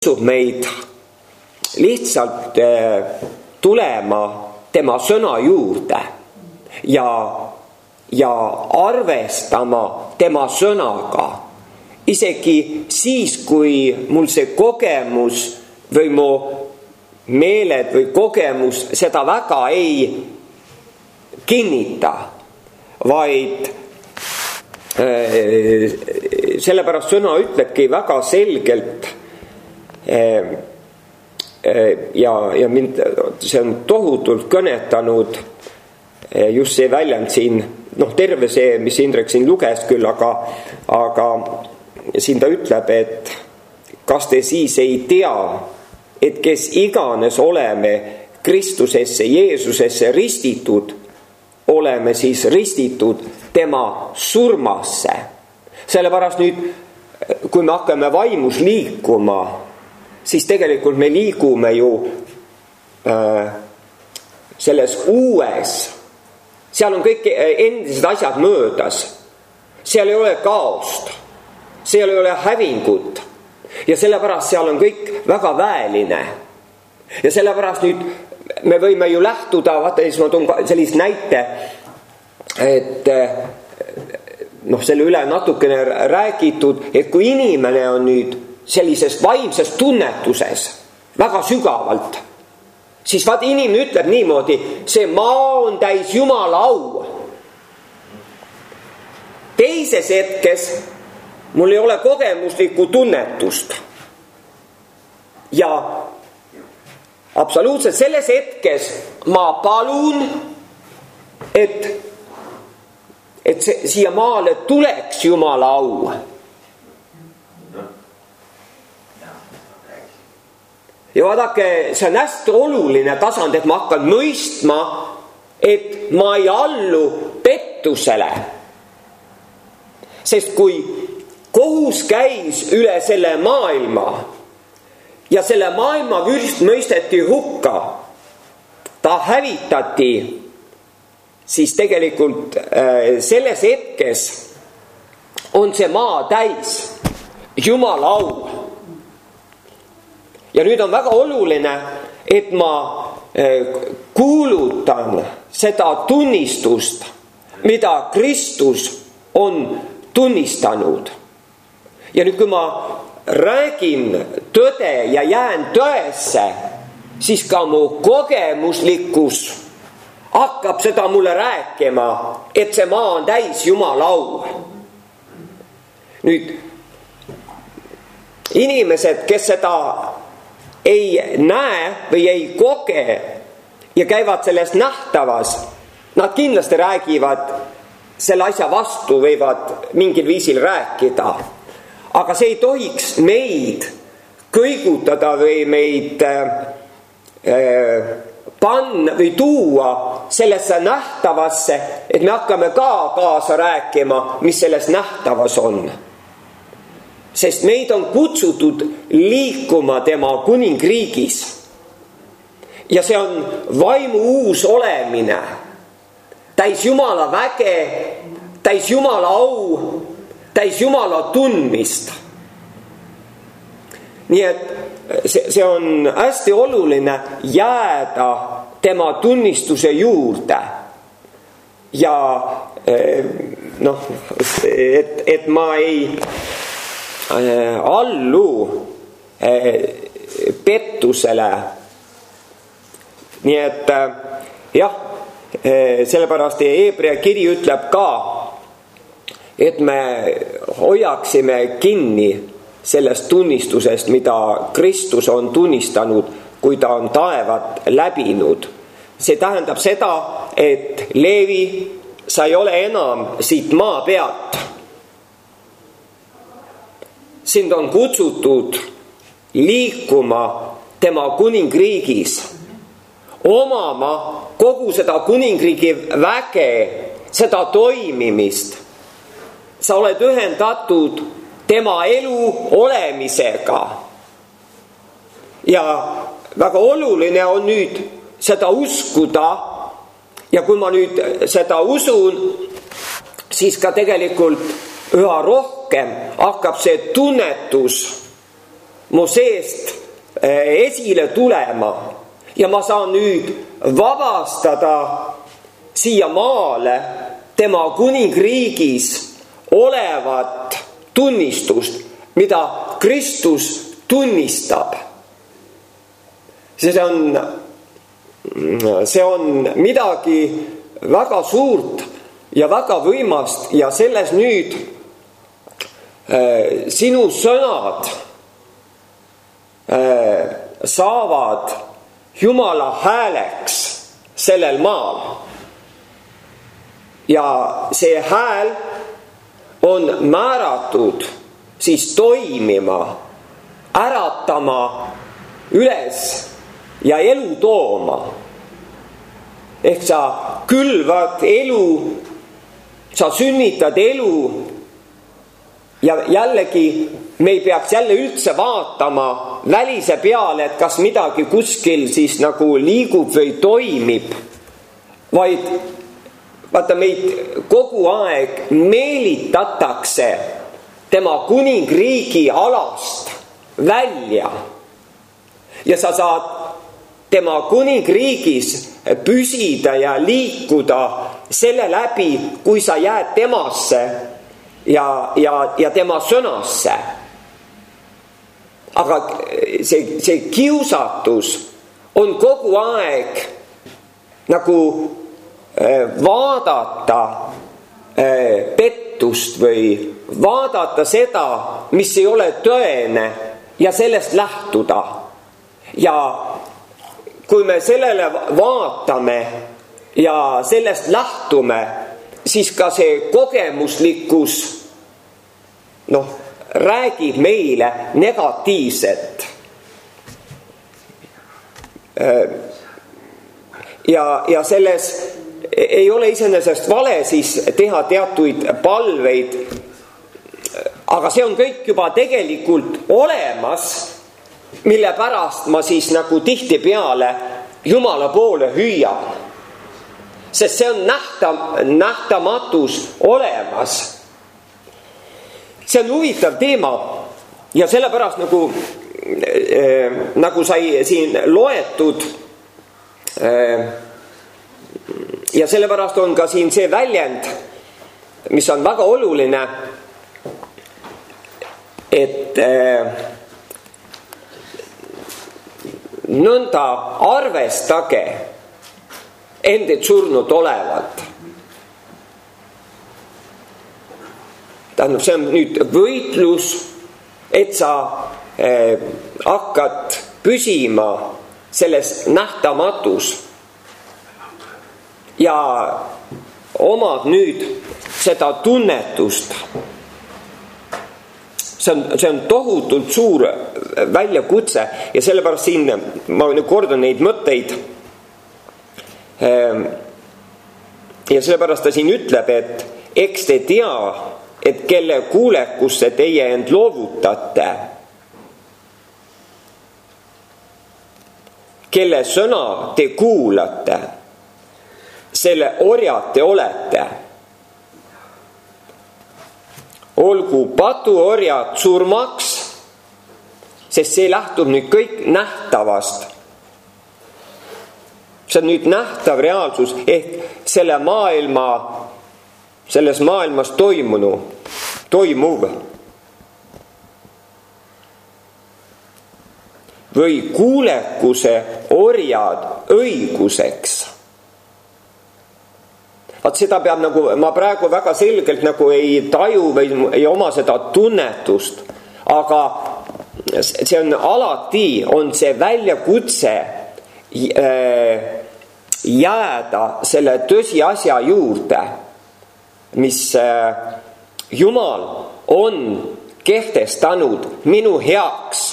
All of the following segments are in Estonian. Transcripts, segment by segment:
kutsub meid lihtsalt tulema tema sõna juurde ja arvestama tema sõnaga. Isegi siis, kui mul see kogemus või mu meeled või kogemus seda väga ei kinnita, vaid sellepärast sõna ütlebki väga selgelt ja mind see on tohutult kõnetanud just see väljend siin, terve see, mis Indrek siin luges küll, aga siin ta ütleb, et kas te siis ei tea, et kes iganes oleme Kristusesse, Jeesusesse ristitud, oleme siis ristitud tema surmasse. Sellepärast nüüd, kui me hakkame vaimus liikuma, siis tegelikult me liigume ju selles uues. Seal on kõik endised asjad möödas. Seal ei ole kaost. Seal ei ole hävingut. Ja sellepärast seal on kõik väga väeline. Ja sellepärast nüüd me võime ju lähtuda, vaata, siis ma toon sellist näite, et selle üle natukene räägitud, et kui inimene on nüüd sellises vaimses tunnetuses väga sügavalt, siis vaata, inimene ütleb niimoodi, see maa on täis Jumala au. Teises hetkes mul ei ole kogemuslikku tunnetust. Ja absoluutselt selles hetkes ma palun, et siia maale tuleks Jumala au. Ja vaadake, see on hästi oluline tasand, et ma hakkan mõistma, et ma ei allu pettusele. Sest kui kohus käis üle selle maailma ja selle maailma mõisteti hukka, ta hävitati, siis tegelikult selles hetkes on see maa täis Jumala au. Ja nüüd on väga oluline, et ma kuulutan seda tunnistust, mida Kristus on tunnistanud. Ja nüüd, kui ma räägin tõde ja jään tõesse, siis ka mu kogemuslikkus hakkab seda mulle rääkima, et see maa on täis Jumala au. Nüüd, inimesed, kes seda ei näe või ei koge ja käivad selles nähtavas, nad kindlasti räägivad selle asja vastu, võivad mingil viisil rääkida. Aga see ei tohiks meid kõigutada või meid panna või tuua sellesse nähtavasse, et me hakkame ka kaasa rääkima, mis selles nähtavas on. Sest meid on kutsutud liikuma tema kuningriigis. Ja see on vaimu uus olemine. Täis Jumala väge, täis Jumala au, täis Jumala tundmist. Nii et see on hästi oluline jääda tema tunnistuse juurde. Ja et ma ei allu pettusele. Nii et jah, sellepärast Hebra kiri ütleb ka, et me hoiaksime kinni sellest tunnistusest, mida Kristus on tunnistanud, kui ta on taevat läbinud. See tähendab seda, et Leevi, sa ei ole enam siit maa pealt. Sind on kutsutud liikuma tema kuningriigis, omama kogu seda kuningriigi väge, seda toimimist. Sa oled ühendatud tema elu olemisega. Ja väga oluline on nüüd seda uskuda. Ja kui ma nüüd seda usun, siis ka tegelikult üha rohkem hakkab see tunnetus mu seest esile tulema ja ma saan nüüd vabastada siia maale tema kuningriigis olevat tunnistust, mida Kristus tunnistab. See on midagi väga suurt ja väga võimast ja selles nüüd sinu sõnad saavad Jumala hääleks sellel maal. Ja see hääl on määratud siis toimima, äratama üles ja elu tooma. Ehk sa külvad elu, sa sünnitad elu ja jällegi me ei peaks jälle üldse vaatama välise peale, et kas midagi kuskil siis nagu liigub või toimib, vaid vaata meid kogu aeg meelitatakse tema kuningriigi alast välja ja sa saad tema kuningriigis püsida ja liikuda selle läbi, kui sa jääd temasse ja tema sõnasse. Aga see kiusatus on kogu aeg nagu vaadata pettust või vaadata seda, mis ei ole tõene ja sellest lähtuda. Ja kui me sellele vaatame ja sellest lähtume, siis ka see kogemuslikkus räägib meile negatiivset. Ja selles ei ole iseenesest vale siis teha teatuid palveid, aga see on kõik juba tegelikult olemas, mille pärast ma siis nagu tihtipeale Jumala poole hüüan. Sest see on nähtamatus olemas. See on huvitav teema ja sellepärast nagu sai siin loetud ja sellepärast on ka siin see väljend, mis on väga oluline, et nõnda arvestage endid surnud olevat. Tähendab, see on nüüd võitlus, et sa hakkad püsima selles nähtamatus ja omad nüüd seda tunnetust. See on tohutult suur väljakutse ja sellepärast siin ma kordan neid mõtteid ja sellepärast ta siin ütleb, et eks te tea, et kelle kuulekusse teie end loovutate, kelle sõna te kuulate, selle orjad te olete. Olgu patuorjad surmaks, sest see lähtub nüüd kõik nähtavast. See on nüüd nähtav reaalsus ehk selles maailmas toimuv. Või kuulekuse orjad õiguseks. Vaat seda peab ma praegu väga selgelt ei taju või ei oma seda tunnetust, aga see on alati, on see väljakutse jääda selle tõsiasja juurde, mis Jumal on kehtestanud minu heaks.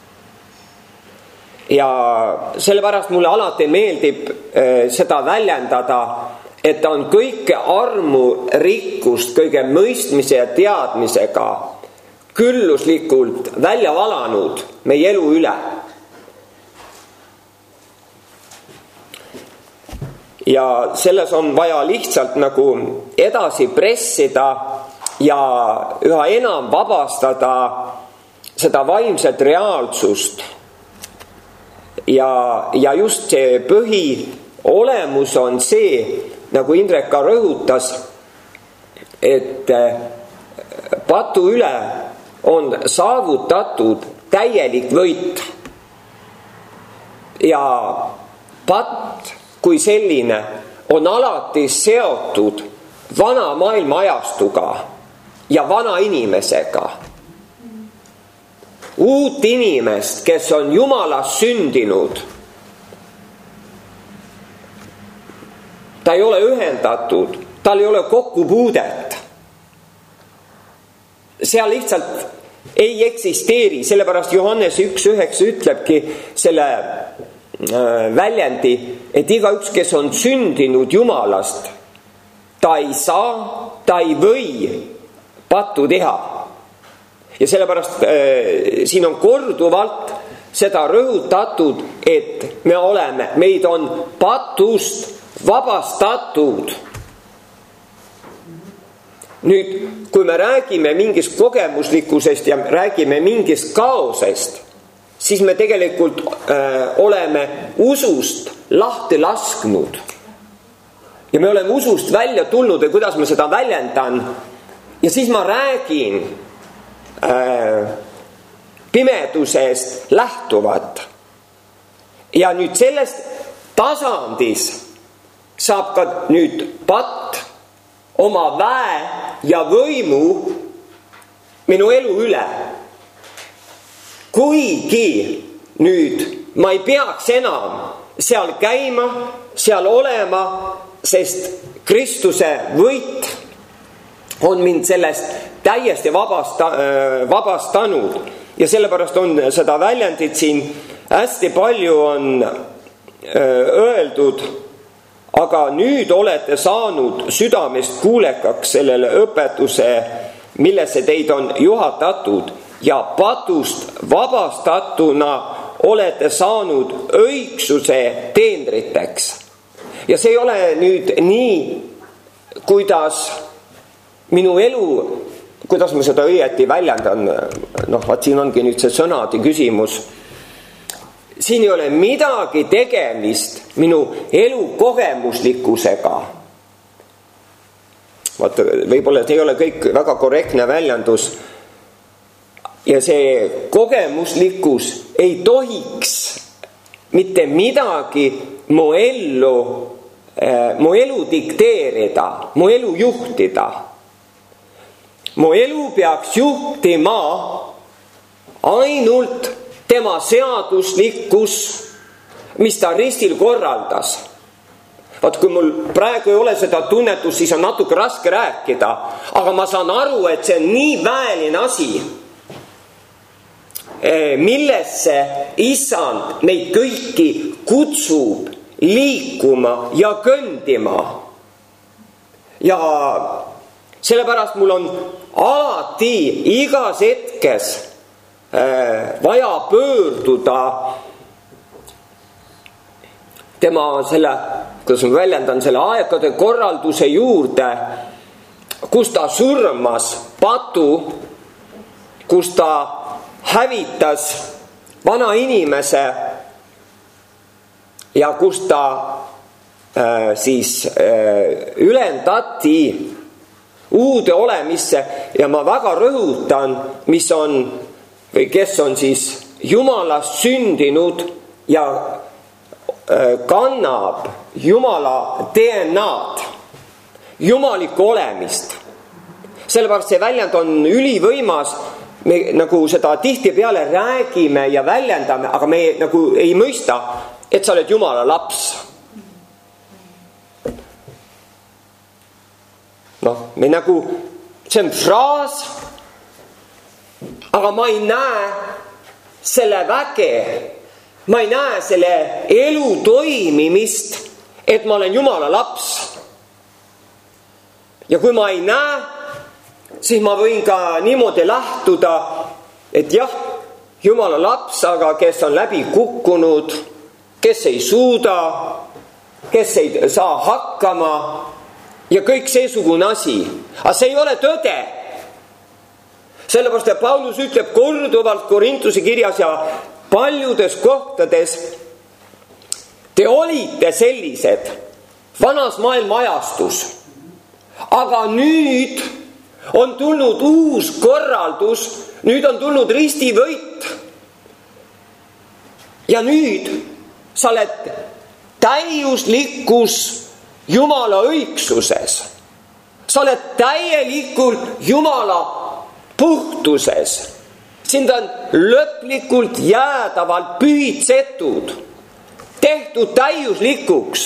Ja sellepärast mulle alati meeldib seda väljendada, et ta on kõike armu rikkust kõige mõistmise ja teadmisega külluslikult välja valanud meie elu üle. Ja selles on vaja lihtsalt edasi pressida ja üha enam vabastada seda vaimset reaalsust ja just see põhiolemus on see, nagu Indrek ka rõhutas, et patu üle on saavutatud täielik võit. Ja patt kui selline on alati seotud vana maailma ajastuga ja vana inimesega. Uut inimest, kes on Jumalast sündinud, ta ei ole ühendatud, tal ei ole kokkupuudet. Seal lihtsalt ei eksisteeri, sellepärast Johannes 1.9 ütlebki selle väljendi, et igaüks, kes on sündinud Jumalast, ta ei saa, ta ei või pattu teha. Ja sellepärast siin on korduvalt seda rõhutatud, et meid on patust vabastatud. Nüüd, kui me räägime mingist kogemuslikkusest ja räägime mingist kaosest, siis me tegelikult oleme usust lahti lasknud. Ja me oleme usust välja tulnud ja kuidas ma seda väljendan. Ja siis ma räägin pimedusest lähtuvat. Ja nüüd sellest tasandis saab ka nüüd patt oma väe ja võimu minu elu üle. Kuigi nüüd ma ei peaks enam seal käima, seal olema, sest Kristuse võit on mind sellest täiesti vabastanud. Ja sellepärast on seda väljendit siin hästi palju on öeldud, aga nüüd olete saanud südamest kuulekaks sellele õpetuse, millesse teid on juhatatud, ja patust vabastatuna olete saanud õigsuse teenriteks. Ja see ei ole nüüd nii, kuidas minu elu, kuidas ma seda õieti väljendan, siin ongi nüüd see sõnade küsimus. Siin ei ole midagi tegemist minu elu kogemuslikkusega. Võib-olla see ei ole kõik väga korrektne väljendus. Ja see kogemuslikkus ei tohiks mitte midagi mu elu dikteerida, mu elu juhtida. Mu elu peaks juhtima ainult tema seaduslikkus, mis ta ristil korraldas. Vaat kui mul praegu ei ole seda tunnetust, siis on natuke raske rääkida, aga ma saan aru, et see on nii väeline asi, millesse Issand meid kõiki kutsub liikuma ja kõndima. Ja sellepärast mul on alati igas hetkes vaja pöörduda tema selle, kuidas ma väljendan, selle aegade korralduse juurde, kus ta surmas patu, kus ta hävitas vana inimese ja kus ta ülendati uude olemisse. Ja ma väga rõhutan, mis on või kes on siis Jumalast sündinud ja kannab Jumala DNA-d, jumalikku olemist. Sellepärast see väljend on ülivõimas, me nagu seda tihtipeale räägime ja väljendame, aga me nagu ei mõista, et sa oled Jumala laps. Me nagu, see on fraas, aga ma ei näe selle väge, ma ei näe selle elu toimimist, et ma olen Jumala laps. Ja kui ma ei näe, siis ma võin ka niimoodi lähtuda, et jah, Jumala laps, aga kes on läbi kukkunud, kes ei suuda, kes ei saa hakkama ja kõik seesugune asi. Aga see ei ole tõde. Sellepärast, et Paulus ütleb korduvalt Korintuse kirjas ja paljudes kohtades, Te olite sellised vanas maailma ajastus, aga nüüd on tulnud uus korraldus, nüüd on tulnud ristivõit. Ja nüüd sa oled täiuslikus Jumala õigsuses. Sa oled täielikult Jumala puhtuses. Sind on lõplikult jäädavalt pühitsetud, tehtud täiuslikuks.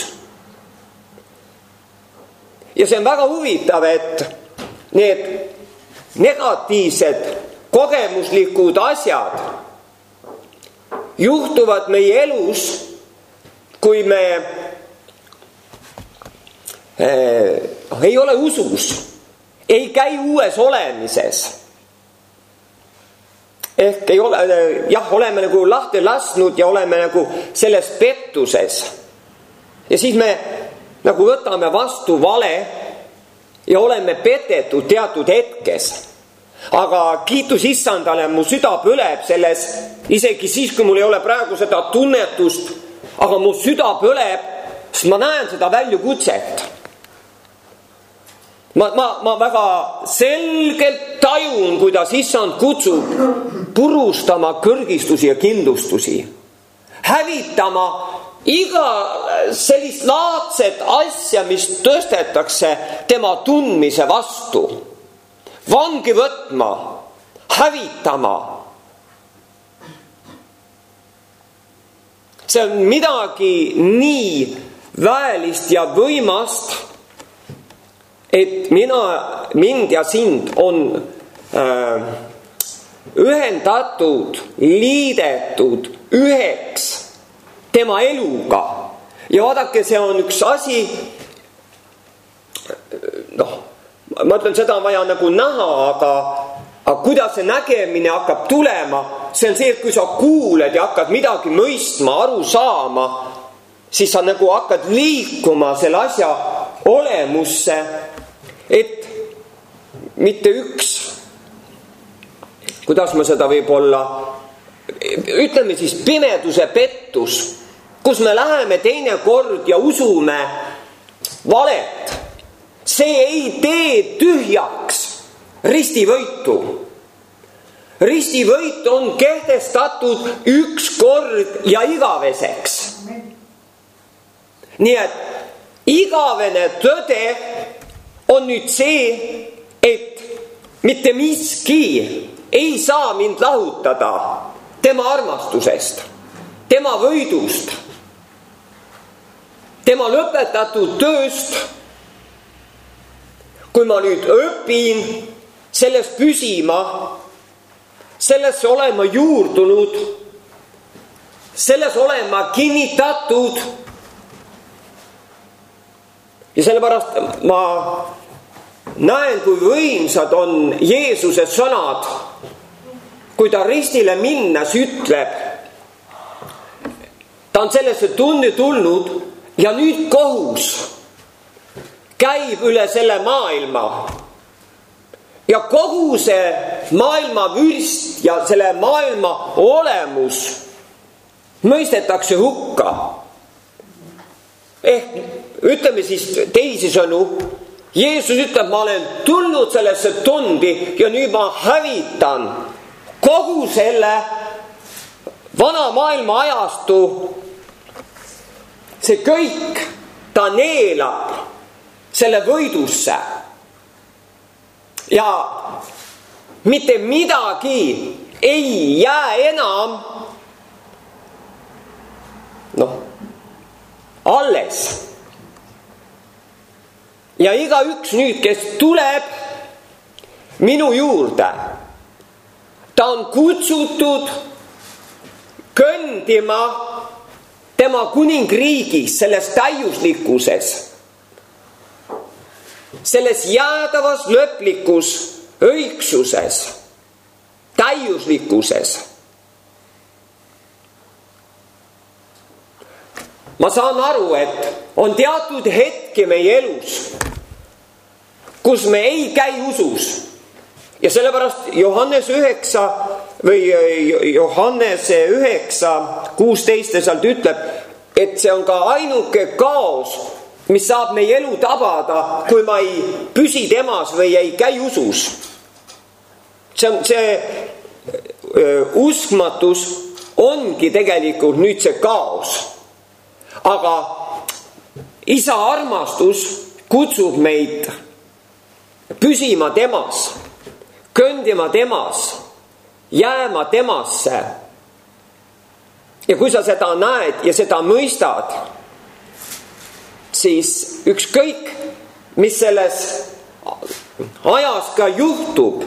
Ja see on väga huvitav, et need negatiivsed kogemuslikud asjad juhtuvad meie elus, kui me ei ole usus, ei käi uues olemises. Ehk ei ole, oleme nagu lahti lasknud ja oleme nagu selles pettuses. Ja siis me nagu võtame vastu vale ja oleme petetud teatud hetkes. Aga kiitus Issandale, mu süda põleb selles, isegi siis, kui mul ei ole praegu seda tunnetust, aga mu süda põleb, sest ma näen seda väljakutset. Ma väga selgelt tajun, kuidas Issand kutsub purustama kõrgistusi ja kindlustusi, hävitama iga sellist laadset asja, mis tõstetakse tema tundmise vastu, vangi võtma, hävitama. See on midagi nii väelist ja võimast, et mind ja sind on ühendatud, liidetud üheks tema eluga. Ja vaadake, see on üks asi, ma ütlen, seda on vaja nagu näha, aga kuidas see nägemine hakkab tulema, see on see, et kui sa kuuled ja hakkad midagi mõistma, aru saama, siis sa nagu hakkad liikuma selle asja olemusse, et mitte üks, kuidas ma seda võib-olla, ütleme siis pimeduse pettus, kus me läheme teine kord ja usume valet. See ei tee tühjaks ristivõitu. Ristivõit on kehtestatud üks kord ja igaveseks. Nii et igavene tõde on nüüd see, et mitte miski ei saa mind lahutada tema armastusest, tema võidust, tema lõpetatud tööst. Kui ma nüüd õpin selles püsima, sellesse olema juurdunud, selles olema kinnitatud. Ja sellepärast ma näen, kui võimsad on Jeesuse sõnad, kui ta ristile minnes ütleb, ta on sellesse tunni tulnud ja nüüd kohus käib üle selle maailma. Ja kogu see maailma vürst ja selle maailma olemus mõistetakse hukka. Ehk ütleme siis teisisõnu, Jeesus ütleb, ma olen tulnud sellesse tundi ja nüüd ma hävitan kogu selle vana maailma ajastu. See kõik ta neelab selle võidusse. Ja mitte midagi ei jää enam alles. Ja igaüks nüüd, kes tuleb minu juurde, ta on kutsutud kõndima tema kuningriigis, selles täiuslikkuses, selles jäädavas lõplikus õigsuses, täiuslikkuses. Ma saan aru, et on teatud hetki meie elus, kus me ei käi usus. Ja sellepärast Johannese 9, 16 sealt ütleb, et see on ka ainuke kaos, mis saab meie elu tabada, kui ma ei püsi temas või ei käi usus. See uskmatus ongi tegelikult nüüd see kaos. Aga isa armastus kutsub meid püsima temas, kõndima temas, jääma temasse. Ja kui sa seda näed ja seda mõistad, siis ükskõik, mis selles ajas ka juhtub,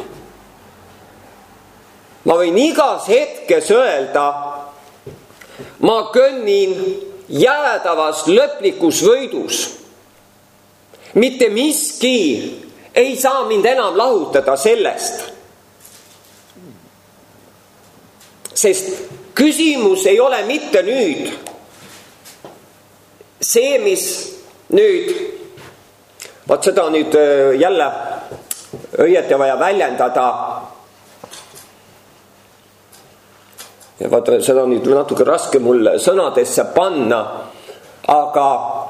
ma võin igas hetkes öelda, ma kõnnin jäädavas lõplikus võidus. Mitte miski ei saa mind enam lahutada sellest. Sest küsimus ei ole mitte nüüd see, mis nüüd, vaat seda nüüd jälle õieti vaja väljendada. Ja vaata, seda on nüüd natuke raske mul sõnadesse panna, aga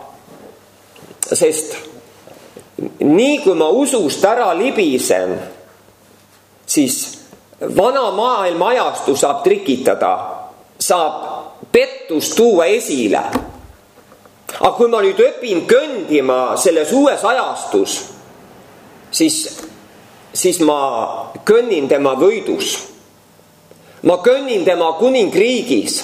sest nii kui ma usust ära libisen, siis vana maailma ajastu saab trikitada, saab pettust tuua esile. Aga kui ma nüüd õpin kõndima selles uues ajastus, siis ma kõnnin tema võidus. Ma kõnnin tema kuningriigis.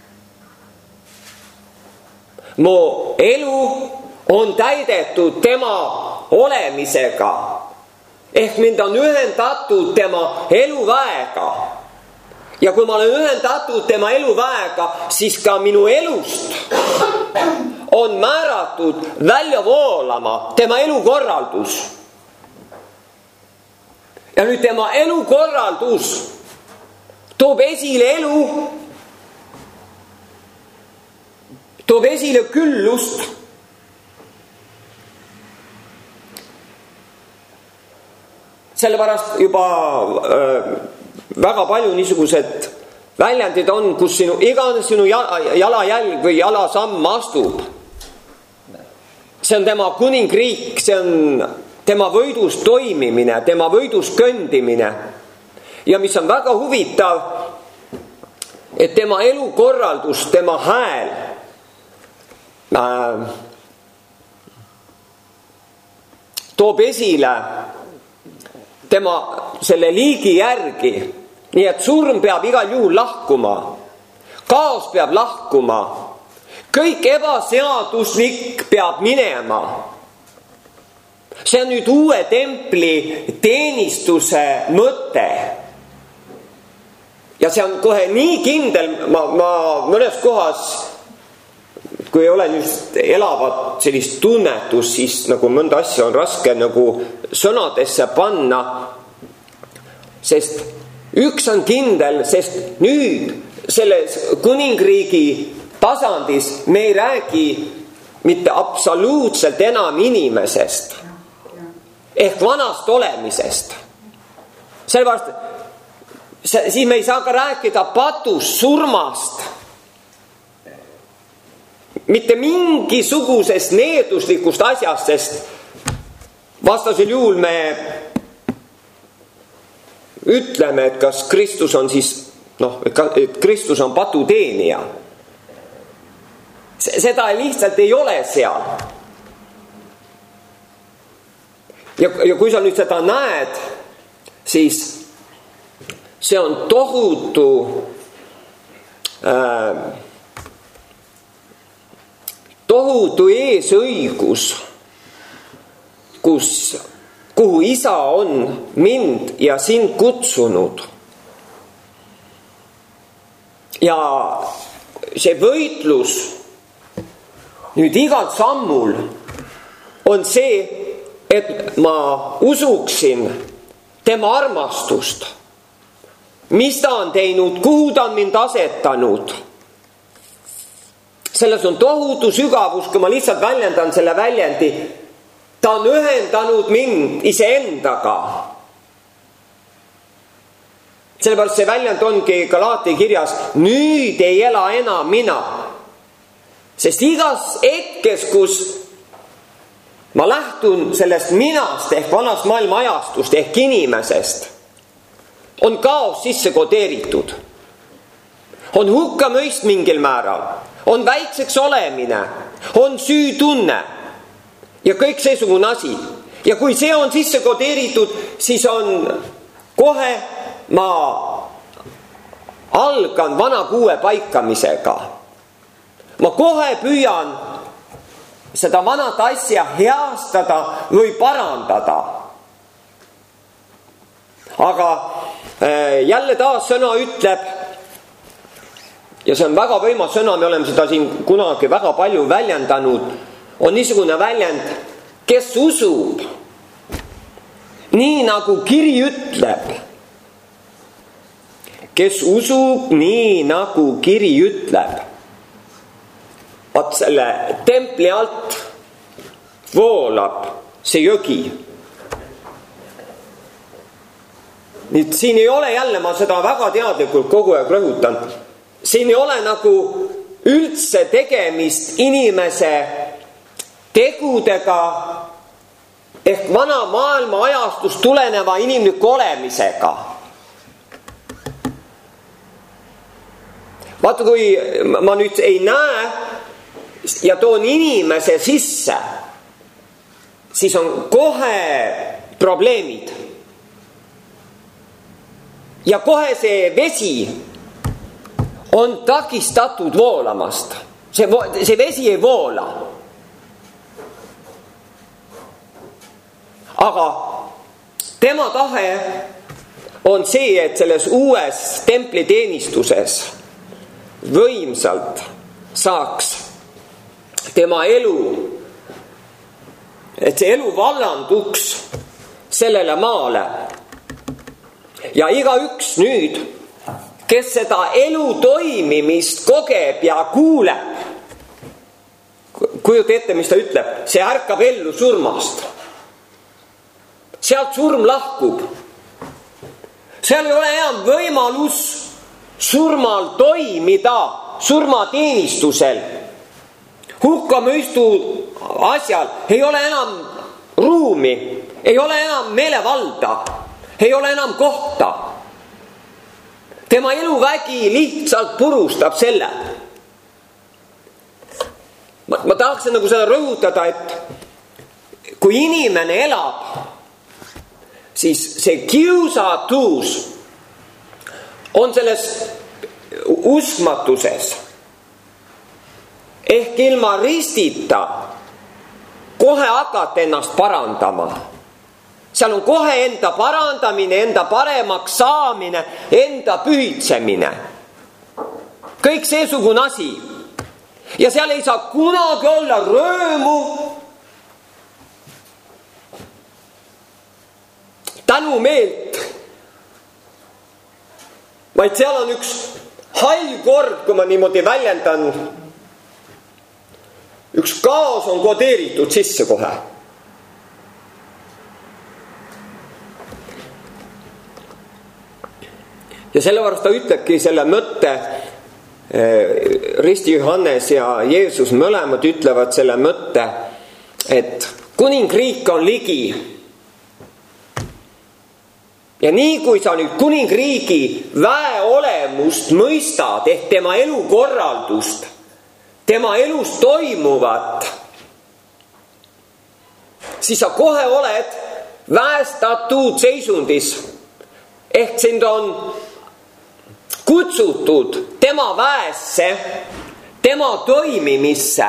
Mu elu on täidetud tema olemisega. Ehk mind on ühendatud tema eluväega. Ja kui ma olen ühendatud tema eluväega, siis ka minu elust on määratud välja voolama tema elukorraldus. Ja nüüd tema elukorraldus toob esile elu, toob esile küllust. Sellepärast juba väga palju niisugused väljendid on, kus iganes sinu jalajälg või jalasamm astub. See on tema kuningriik, see on tema võidus toimimine, tema võidus kõndimine. Ja mis on väga huvitav, et tema elukorraldus, tema hääl toob esile tema selle liigi järgi. Nii et surm peab igal juhul lahkuma. Kaos peab lahkuma. Kõik ebaseaduslik peab minema. See on nüüd uue templi teenistuse mõte. Ja see on kohe nii kindel, ma mõnes kohas, kui ei ole just elavat sellist tunnetus, siis nagu mõnda asja on raske nagu sõnadesse panna. Sest üks on kindel, sest nüüd selles kuningriigi tasandis me ei räägi mitte absoluutselt enam inimesest ehk vanast olemisest. Sellepärast, siis me ei saa ka rääkida patust, surmast, mitte mingisugusest needuslikust asjast, sest vastasel juhul me ütleme, et kas Kristus on siis, et Kristus on patuteenija. Seda lihtsalt ei ole seal. Ja kui sa nüüd seda näed, siis see on tohutu eesõigus, kuhu isa on mind ja sind kutsunud. Ja see võitlus nüüd igal sammul on see, et ma usuksin tema armastust, mis ta on teinud, kuhu ta on mind asetanud. Selles on tohutu sügavus, kui ma lihtsalt väljendan selle väljendi. Ta on ühendanud mind iseendaga. Sellepärast see väljend ongi Galaati kirjas, nüüd ei ela enam mina, Sest igas hetkes, kus ma lähtun sellest minast ehk vanast maailma ajastust ehk inimesest, on kaos sisse kodeeritud. On hukkamõist mingil määral, on väikseks olemine, on süütunne ja kõik seesugune asi. Ja kui see on sisse kodeeritud, siis on kohe ma algan vana kuue paikamisega. Ma kohe püüan seda vanat asja heastada või parandada. Aga jälle taas sõna ütleb, ja see on väga võimas sõna, me oleme seda siin kunagi väga palju väljendanud, on niisugune väljend, kes usub, nii nagu kiri ütleb. Kes usub, nii nagu kiri ütleb. Vaat selle templi alt voolab see jõgi. Nüüd siin ei ole jälle, ma seda väga teadlikult kogu aeg rõhutan, siin ei ole nagu üldse tegemist inimese tegudega ehk vana maailma ajastust tuleneva inimliku olemisega. Vaata, kui ma nüüd ei näe ja toon inimese sisse, siis on kohe probleemid. Ja kohe see vesi on takistatud voolamast. See vesi ei voola. Aga tema tahe on see, et selles uues templiteenistuses võimsalt saaks tema elu, et see elu vallanduks sellele maale. Ja igaüks nüüd, kes seda elu toimimist kogeb ja kuuleb, kujuta ette, mis ta ütleb, see ärkab ellu surmast. Sealt surm lahkub. Seal ei ole enam võimalus surmal toimida, surmateenistusel, hukkamõistu asjal ei ole enam ruumi, ei ole enam meelevalda, ei ole enam kohta. Tema eluvägi lihtsalt purustab selle. Ma tahaksin nagu seda rõhutada, et kui inimene elab, siis see kiusatus on selles uskmatuses. Ehk ilma ristita kohe hakata ennast parandama. Seal on kohe enda parandamine, enda paremaks saamine, enda pühitsemine. Kõik seesugune asi. Ja seal ei saa kunagi olla rõõmu, tänumeelt, vaid seal on üks hall kord, kui ma niimoodi väljendan, üks kaos on kodeeritud sisse kohe. Ja sellepärast ta ütlebki selle mõtte, Risti Johannes ja Jeesus mõlemad ütlevad selle mõtte, et kuningriik on ligi. Ja nii kui sa nüüd kuningriigi väeolemust mõistad ehk tema elukorraldust, tema elus toimuvat, siis sa kohe oled väestatud seisundis. Ehk sind on kutsutud tema väesse, tema toimimisse.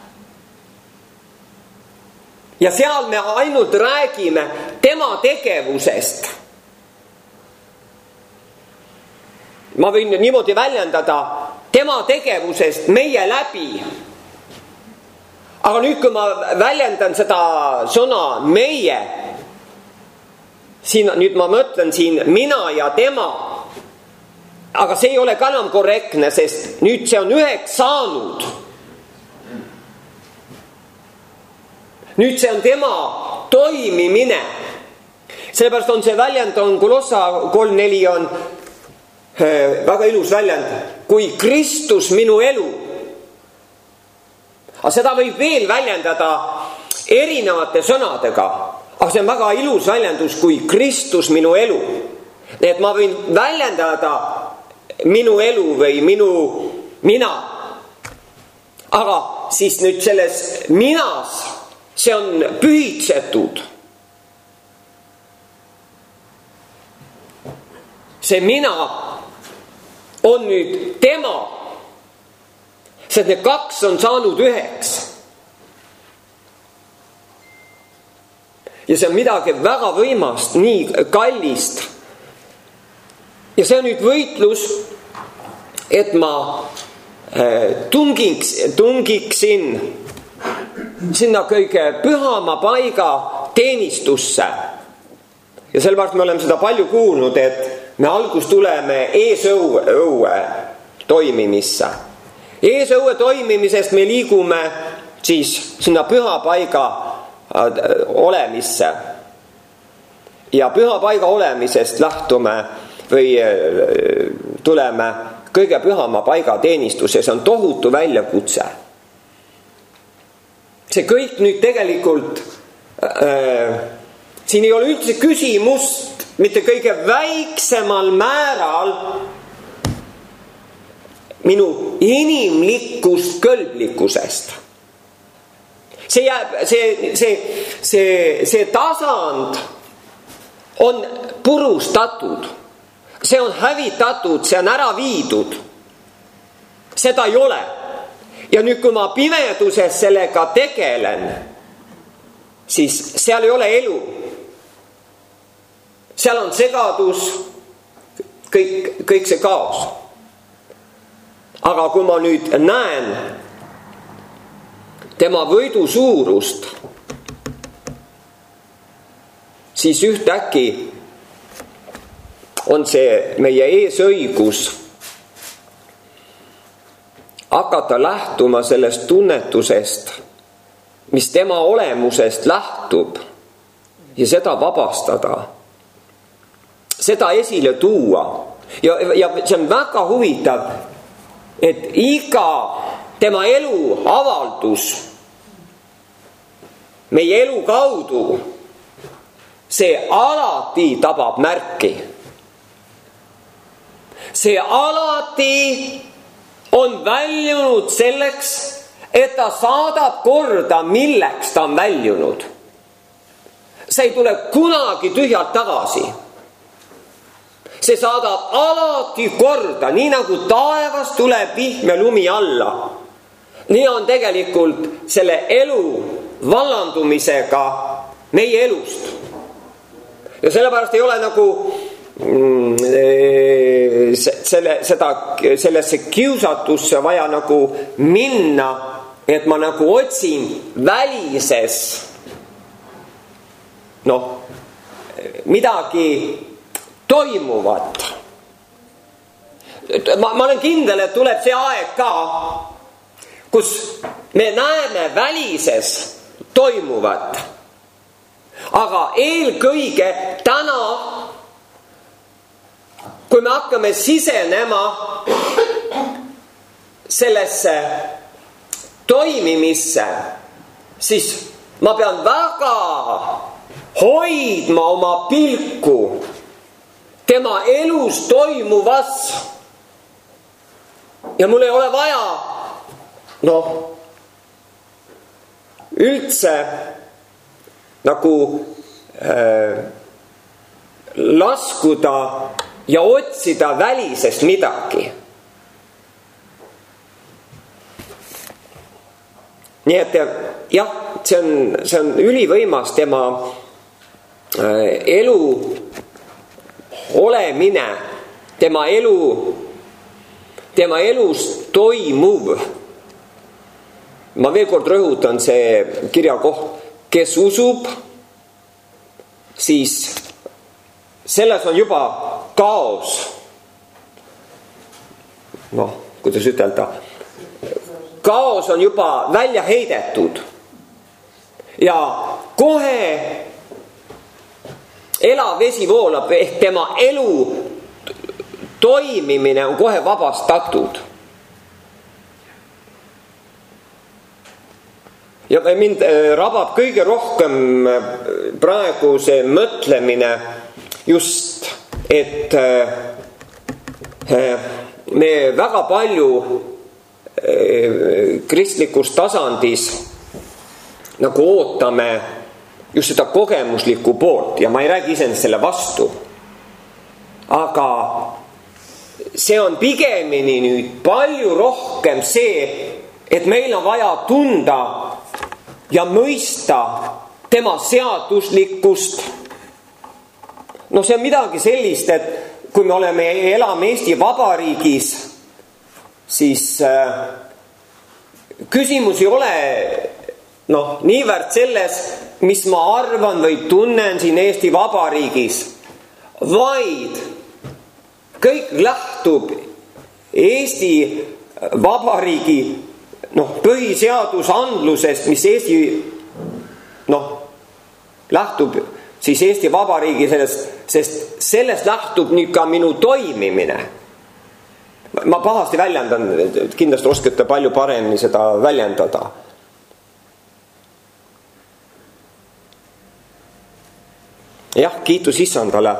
Ja seal me ainult räägime tema tegevusest. Ma võin niimoodi väljendada tema tegevusest meie läbi. Aga nüüd, kui ma väljendan seda sõna meie, siin, nüüd ma mõtlen siin mina ja tema, aga see ei ole ka enam korrektne, sest nüüd see on üheks saanud. Nüüd see on tema toimimine. Sellepärast on see väljend, on Kolossa 3:4 on väga ilus väljend. Kui Kristus minu elu, Aga seda võib veel väljendada erinevate sõnadega. Aga see on väga ilus väljendus kui Kristus minu elu. Nii et ma võin väljendada minu elu või mina. Aga siis nüüd selles minas see on pühitsetud. See mina on nüüd tema. Sest need kaks on saanud üheks. Ja see on midagi väga võimast, nii kallist. Ja see on nüüd võitlus, et ma tungiksin sinna kõige pühama paiga teenistusse. Ja sellepärast me oleme seda palju kuulnud, et me algust tuleme eesõue toimimisse. Eesõue toimimisest me liigume siis sinna püha paiga olemisse. Ja püha paiga olemisest lähtume või tuleme kõige pühama paiga teenistus ja see on tohutu väljakutse. See kõik nüüd tegelikult siin ei ole üldse küsimust mitte kõige väiksemal määral minu inimlikust kõlblikkusest. See tasand on purustatud. See on hävitatud, see on ära viidud. Seda ei ole. Ja nüüd, kui ma pimeduses sellega tegelen, siis seal ei ole elu. Seal on segadus, kõik see kaos. Aga kui ma nüüd näen tema võidu suurust, siis ühtäkki on see meie eesõigus hakata lähtuma sellest tunnetusest, mis tema olemusest lähtub ja seda vabastada, seda esile tuua. Ja see on väga huvitav, et iga tema elu avaldus meie elu kaudu, see alati tabab märki. See alati on väljunud selleks, et ta saadab korda, milleks ta on väljunud. See ei tule kunagi tühjalt tagasi. See saadab alati korda, nii nagu taevas tuleb vihm ja lumi alla. Nii on tegelikult selle elu vallandumisega meie elust. Ja sellepärast ei ole nagu sellesse kiusatusse vaja nagu minna, et ma nagu otsin välises midagi toimuvat. Ma olen kindel, et tuleb see aeg ka, kus me näeme välises toimuvat. Aga eelkõige täna, kui me hakkame sisenema sellesse toimimisse, siis ma pean väga hoidma oma pilku tema elus toimuvas. Ja mul ei ole vaja üldse nagu laskuda ja otsida välisest midagi. Nii et jah, see on ülivõimas tema elu olemine, tema elus toimuv. Ma veel kord rõhutan see kirja koht, kes usub, siis selles on juba kaos. Kuidas ütelda? Kaos on juba välja heidetud. Ja kohe elav vesi voolab, ehk tema elu toimimine on kohe vabastatud. Ja mind rabab kõige rohkem praegu see mõtlemine just, et me väga palju kristlikus tasandis nagu ootame just seda kogemuslikku poolt ja ma ei räägi iseenesest selle vastu. Aga see on pigemini nüüd palju rohkem see, et meil on vaja tunda ja mõista tema seaduslikkust. No see on midagi sellist, et kui me elame Eesti Vabariigis, siis küsimus ei ole niivõrd selles, mis ma arvan või tunnen siin Eesti Vabariigis, vaid kõik lähtub Eesti Vabariigi põhiseadusandlusest, mis Eesti lähtub siis Eesti Vabariigi sest sellest lähtub nüüd ka minu toimimine. Ma pahasti väljendan, kindlasti oskate palju paremini seda väljendada. Jah, kiitus Issandale.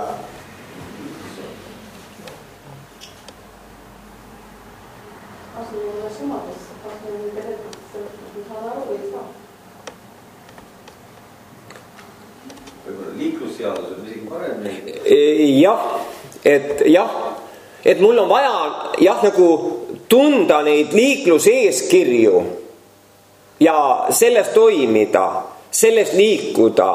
Et mul on vaja nagu tunda neid liikluseeskirju ja selles toimida, selles liikuda.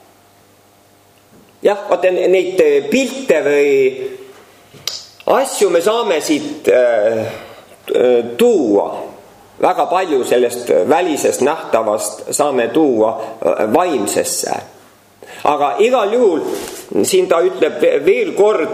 Jah, vaata neid pilte või asju me saame siit tuua. Väga palju sellest välisest nähtavast saame tuua vaimsesse. Aga igal juhul siin ta ütleb veel kord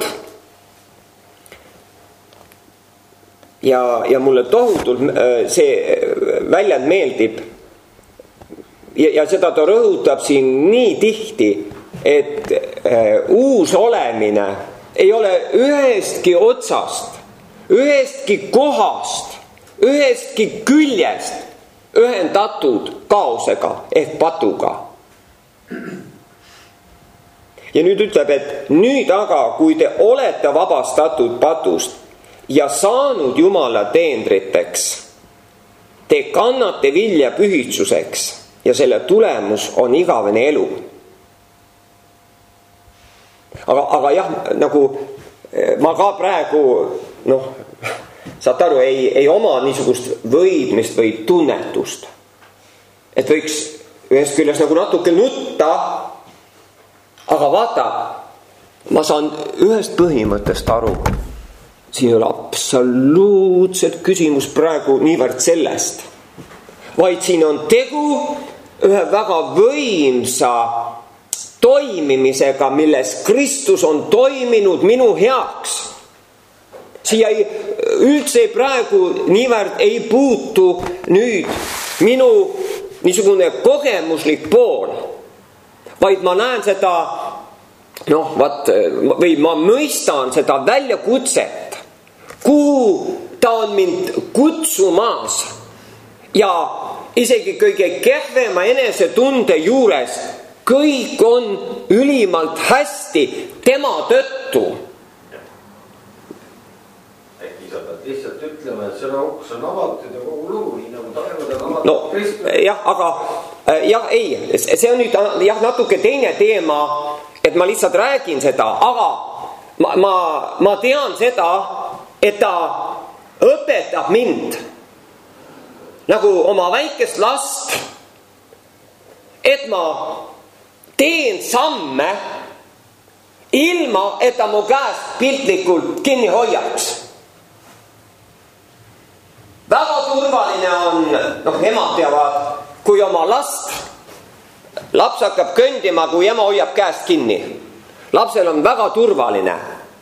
ja mulle tohutult see väljend meeldib ja seda ta rõhutab siin nii tihti, et uus olemine ei ole ühestki otsast, ühestki kohast, ühestki küljest ühendatud kaosega ehk patuga. Ja nüüd ütleb, et nüüd aga, kui te olete vabastatud patust ja saanud Jumala teenriteks, te kannate vilja pühitsuseks ja selle tulemus on igavene elu. Aga jah, nagu ma ka praegu, saad aru, ei oma niisugust võidmist või tunnetust. Et võiks ühest küljest nagu natuke nutta, aga vaata, ma saan ühest põhimõttest aru. Siin ei ole absoluutselt küsimus praegu niivõrd sellest, vaid siin on tegu ühe väga võimsa toimimisega, milles Kristus on toiminud minu heaks. Siia üldse praegu niivõrd ei puutu nüüd minu niisugune kogemuslik pool, vaid ma näen seda, või ma mõistan seda väljakutset, kuhu ta on mind kutsumas ja isegi kõige kehvema enesetunde juures kõik on ülimalt hästi tema tõttu. Äkki sa pead lihtsalt ütlema, et selle auks on avatud ja kogu lugu, nii nagu tahevad on avatud Kristus. Jah, aga see on nüüd natuke teine teema, et ma lihtsalt räägin seda, aga ma tean seda, et ta õpetab mind nagu oma väikest last, et ma teen samme ilma, et ta mu käest piltlikult kinni hoiaks. Väga turvaline on, emad teavad, kui oma laps hakkab kõndima, kui ema hoiab käest kinni. Lapsel on väga turvaline.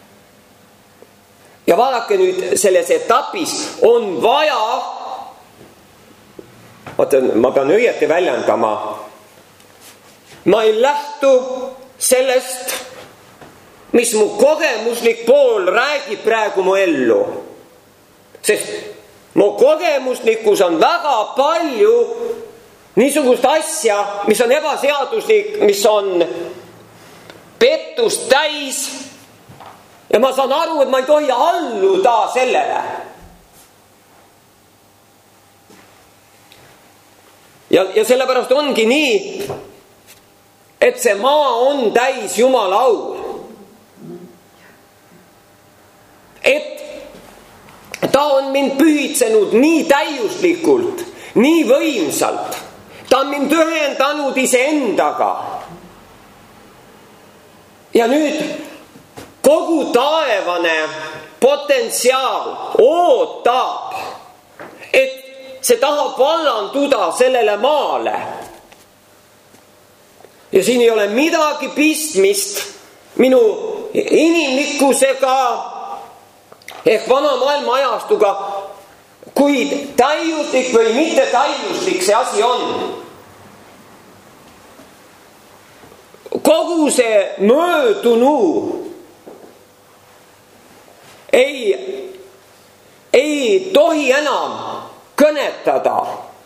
Ja vaadake nüüd selles etapis on vaja, ma pean õieti väljendama, ma ei lähtu sellest, mis mu kogemuslik pool räägib praegu mu ellu. Sest mu kogemuslikkus on väga palju niisugust asja, mis on ebaseaduslik, mis on pettust täis ja ma saan aru, et ma ei tohi alluda sellele. Ja sellepärast ongi nii, et see maa on täis Jumala au. Et ta on mind pühitsenud nii täiuslikult, nii võimsalt. Ta on mind ühendanud iseendaga. Ja nüüd kogu taevane potentsiaal ootab, et see tahab vallanduda sellele maale. Ja siin ei ole midagi pistmist minu inimlikkusega ehk vana maailma ajastuga, kui täiuslik või mitte täiuslik see asi on. Kogu see möödunu ei tohi enam kõnetada.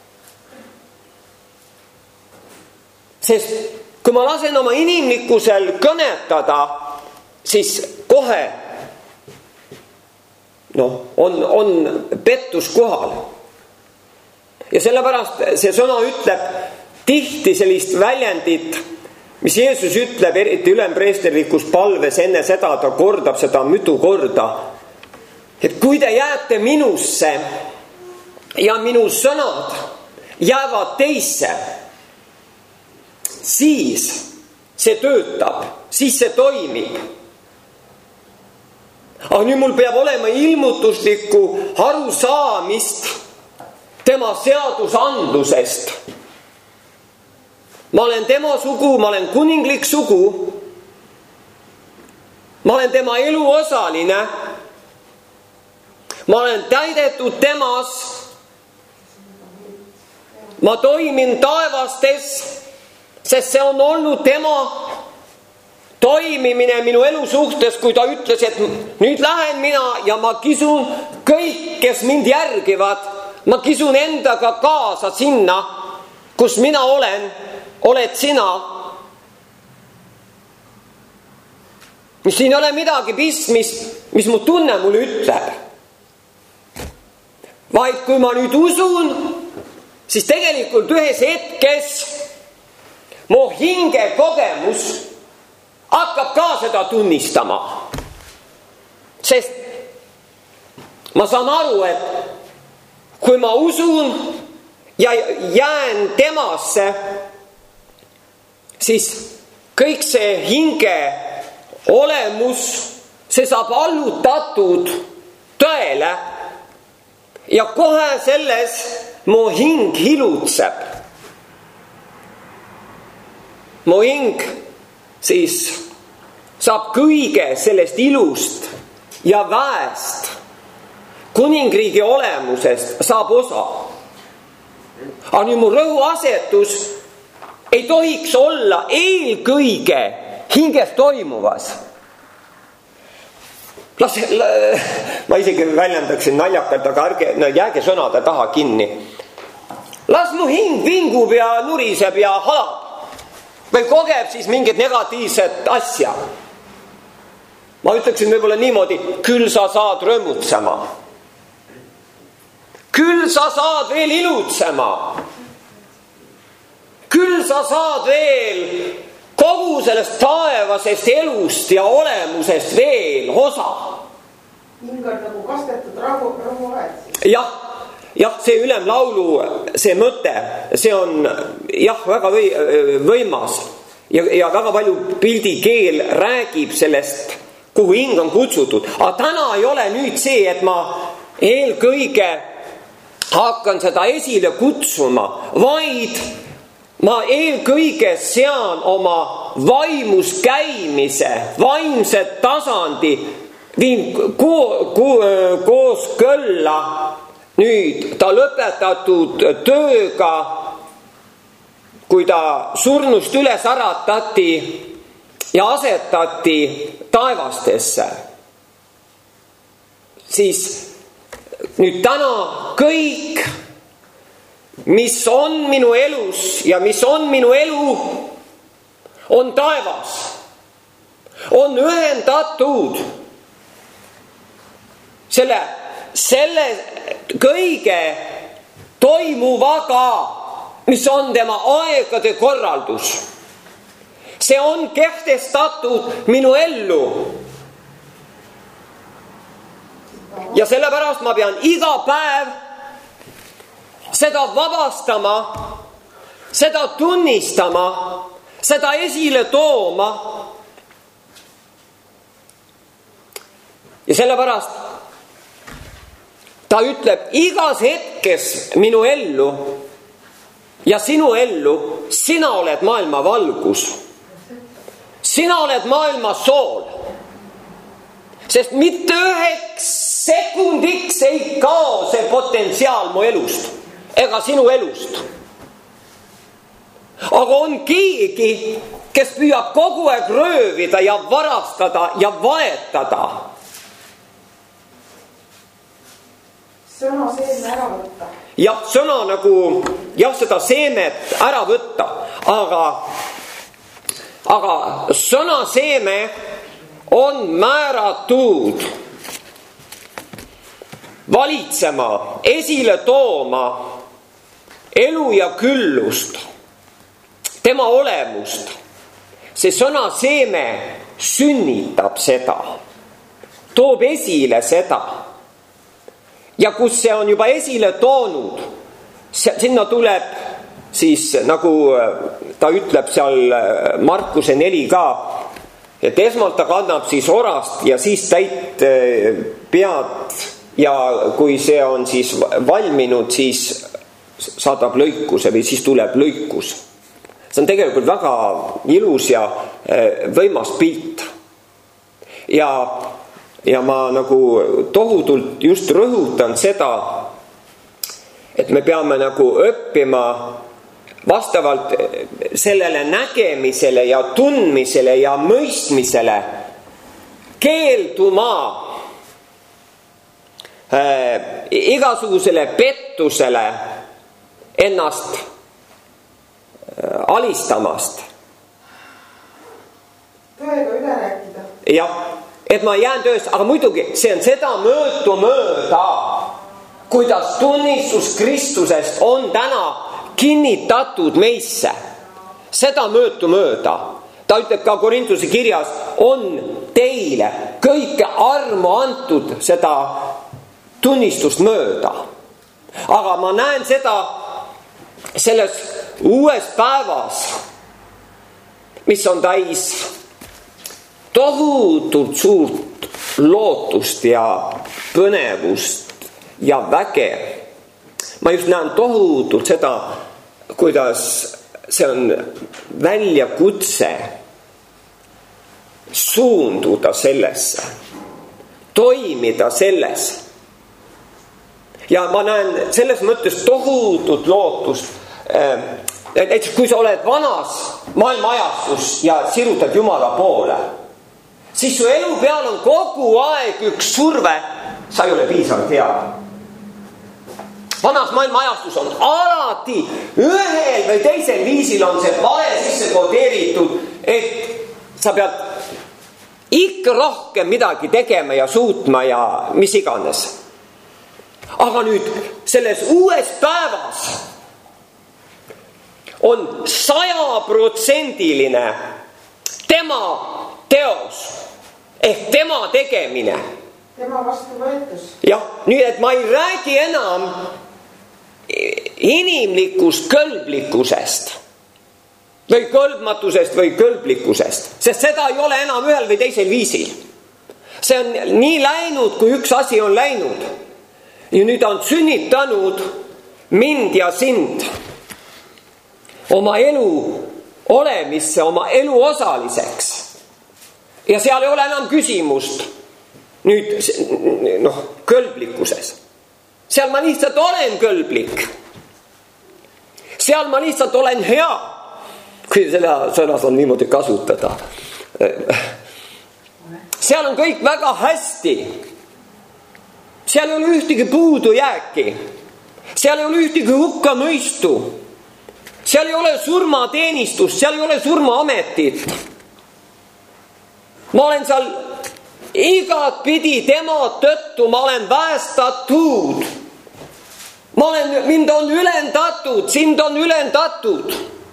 Sest kui ma lasen oma inimlikkusel kõnetada, siis kohe on pettus kohal. Ja sellepärast see sõna ütleb tihti sellist väljendit, mis Jeesus ütleb eriti ülempreesterlikus palves, enne seda ta kordab seda mitu korda, et kui te jääte minusse ja minu sõnad jäävad teisse, siis see töötab, siis see toimib. Aga nüüd mul peab olema ilmutuslikku arusaamist tema seadusandlusest. Ma olen tema sugu, ma olen kuninglik sugu. Ma olen tema elu osaline. Ma olen täidetud temas. Ma toimin taevastes, sest see on olnud tema toimimine minu elu suhtes, kui ta ütles, et nüüd lähen mina ja ma kisun kõik, kes mind järgivad, ma kisun endaga kaasa sinna, kus mina olen, oled sina. Siin ei ole midagi pistmist, mis mu tunne mulle ütleb. Vaid kui ma nüüd usun, siis tegelikult ühes hetkes mu hinge kogemus hakkab ka seda tunnistama. Sest ma saan aru, et kui ma usun ja jään temasse, siis kõik see hinge olemus, see saab allutatud tõele ja kohe selles mu hing hilutseb. Mu hing siis saab kõige sellest ilust ja väest, kuningriigi olemusest saab osa. Aga nüüd mu rõhuasetus ei tohiks olla eelkõige hinges toimuvas. Ma isegi väljendaksin naljakalt, aga jääge sõnade taha kinni. Las mu hing vingub ja nuriseb ja halab. Või kogeb siis mingit negatiivset asja. Ma ütleksin võib-olla niimoodi, küll sa saad rõõmutsema. Küll sa saad veel ilutsema. Küll sa saad veel kogu sellest taevasest elust ja olemusest veel osa. Hingad nagu kastetud rahuaed. Jah, see ülemlaulu, see mõte, see on väga võimas ja väga palju pildikeel räägib sellest, kuhu hing on kutsutud. Aga täna ei ole nüüd see, et ma eelkõige hakkan seda esile kutsuma, vaid ma eelkõige sean oma vaimus käimise, vaimse tasandi viin koos kõlla nüüd ta lõpetatud tööga, kui ta surnust üles äratati ja asetati taevastesse. Siis nüüd täna kõik mis on minu elus ja mis on minu elu, on taevas, on ühendatud selle kõige toimuvaga, mis on tema aegade korraldus. See on kehtestatud minu ellu. Ja sellepärast ma pean iga päev seda vabastama, seda tunnistama, seda esile tooma. Ja sellepärast ta ütleb igas hetkes minu ellu ja sinu ellu, sina oled maailma valgus. Sina oled maailma sool. Sest mitte üheks sekundiks ei kao see potentsiaal mu elust ega sinu elust. Aga on keegi, kes püüab kogu aeg röövida ja varastada ja vaetada. Sõna seeme ära võtta. Jah, sõna nagu, seda seemet ära võtta, aga sõna seeme on määratud valitsema, esile tooma elu ja küllust, tema olemust. See sõna seeme sünnitab seda, toob esile seda. Ja kus see on juba esile toonud, sinna tuleb siis, nagu ta ütleb seal Markuse 4 ka, et esmalt ta kannab siis orast ja siis täit pead ja kui see on siis valminud, siis saadab lõikuse või siis tuleb lõikus. See on tegelikult väga ilus ja võimas pilt. Ja ma nagu tohutult just rõhutan seda, et me peame nagu õppima vastavalt sellele nägemisele ja tundmisele ja mõistmisele keelduma igasugusele pettusele ennast alistamast. Tõega üle rääkida. Jah, et ma jään töös, aga muidugi see on seda möödu mööda, kuidas tunnistus Kristusest on täna kinnitatud meisse. Seda möödu mööda. Ta ütleb ka Korintuse kirjas, on teile kõike armu antud seda tunnistust mööda. Aga ma näen seda selles uues päevas, mis on täis tohutult suurt lootust ja põnevust ja väge. Ma just näen tohutult seda, kuidas see on väljakutse suunduda sellesse, toimida selles. Ja ma näen selles mõttes tohutult lootust. Näiteks kui sa oled vanas maailma ajastus ja sirutad Jumala poole, siis su elu peal on kogu aeg üks surve, sa ei ole piisavalt hea. Vanas maailma ajastus on alati ühel või teisel viisil on see vale sisse kodeeritud, et sa pead ikka rohkem midagi tegema ja suutma ja mis iganes. Aga nüüd selles uues päevas on 100% tema teos ehk tema tegemine. Tema vastuvõetus. Jah, nii et ma ei räägi enam inimlikust kõlblikkusest või kõlbmatusest või kõlblikkusest, sest seda ei ole enam ühel või teisel viisil. See on nii läinud, kui üks asi on läinud. Ja nüüd on sünnitanud mind ja sind oma elu olemisse, oma elu osaliseks. Ja seal ei ole enam küsimust nüüd kõlblikkuses. Seal ma lihtsalt olen kõlblik. Seal ma lihtsalt olen hea, kui seda sõnas on niimoodi kasutada. Seal on kõik väga hästi. Seal ei ole ühtegi puudujääki. seal ei ole ühtegi hukkamõistu, seal ei ole surmateenistust, seal ei ole surmaametit. Ma olen seal igatpidi tema tõttu, ma olen päästatud. Mind on ülendatud, sind on ülendatud.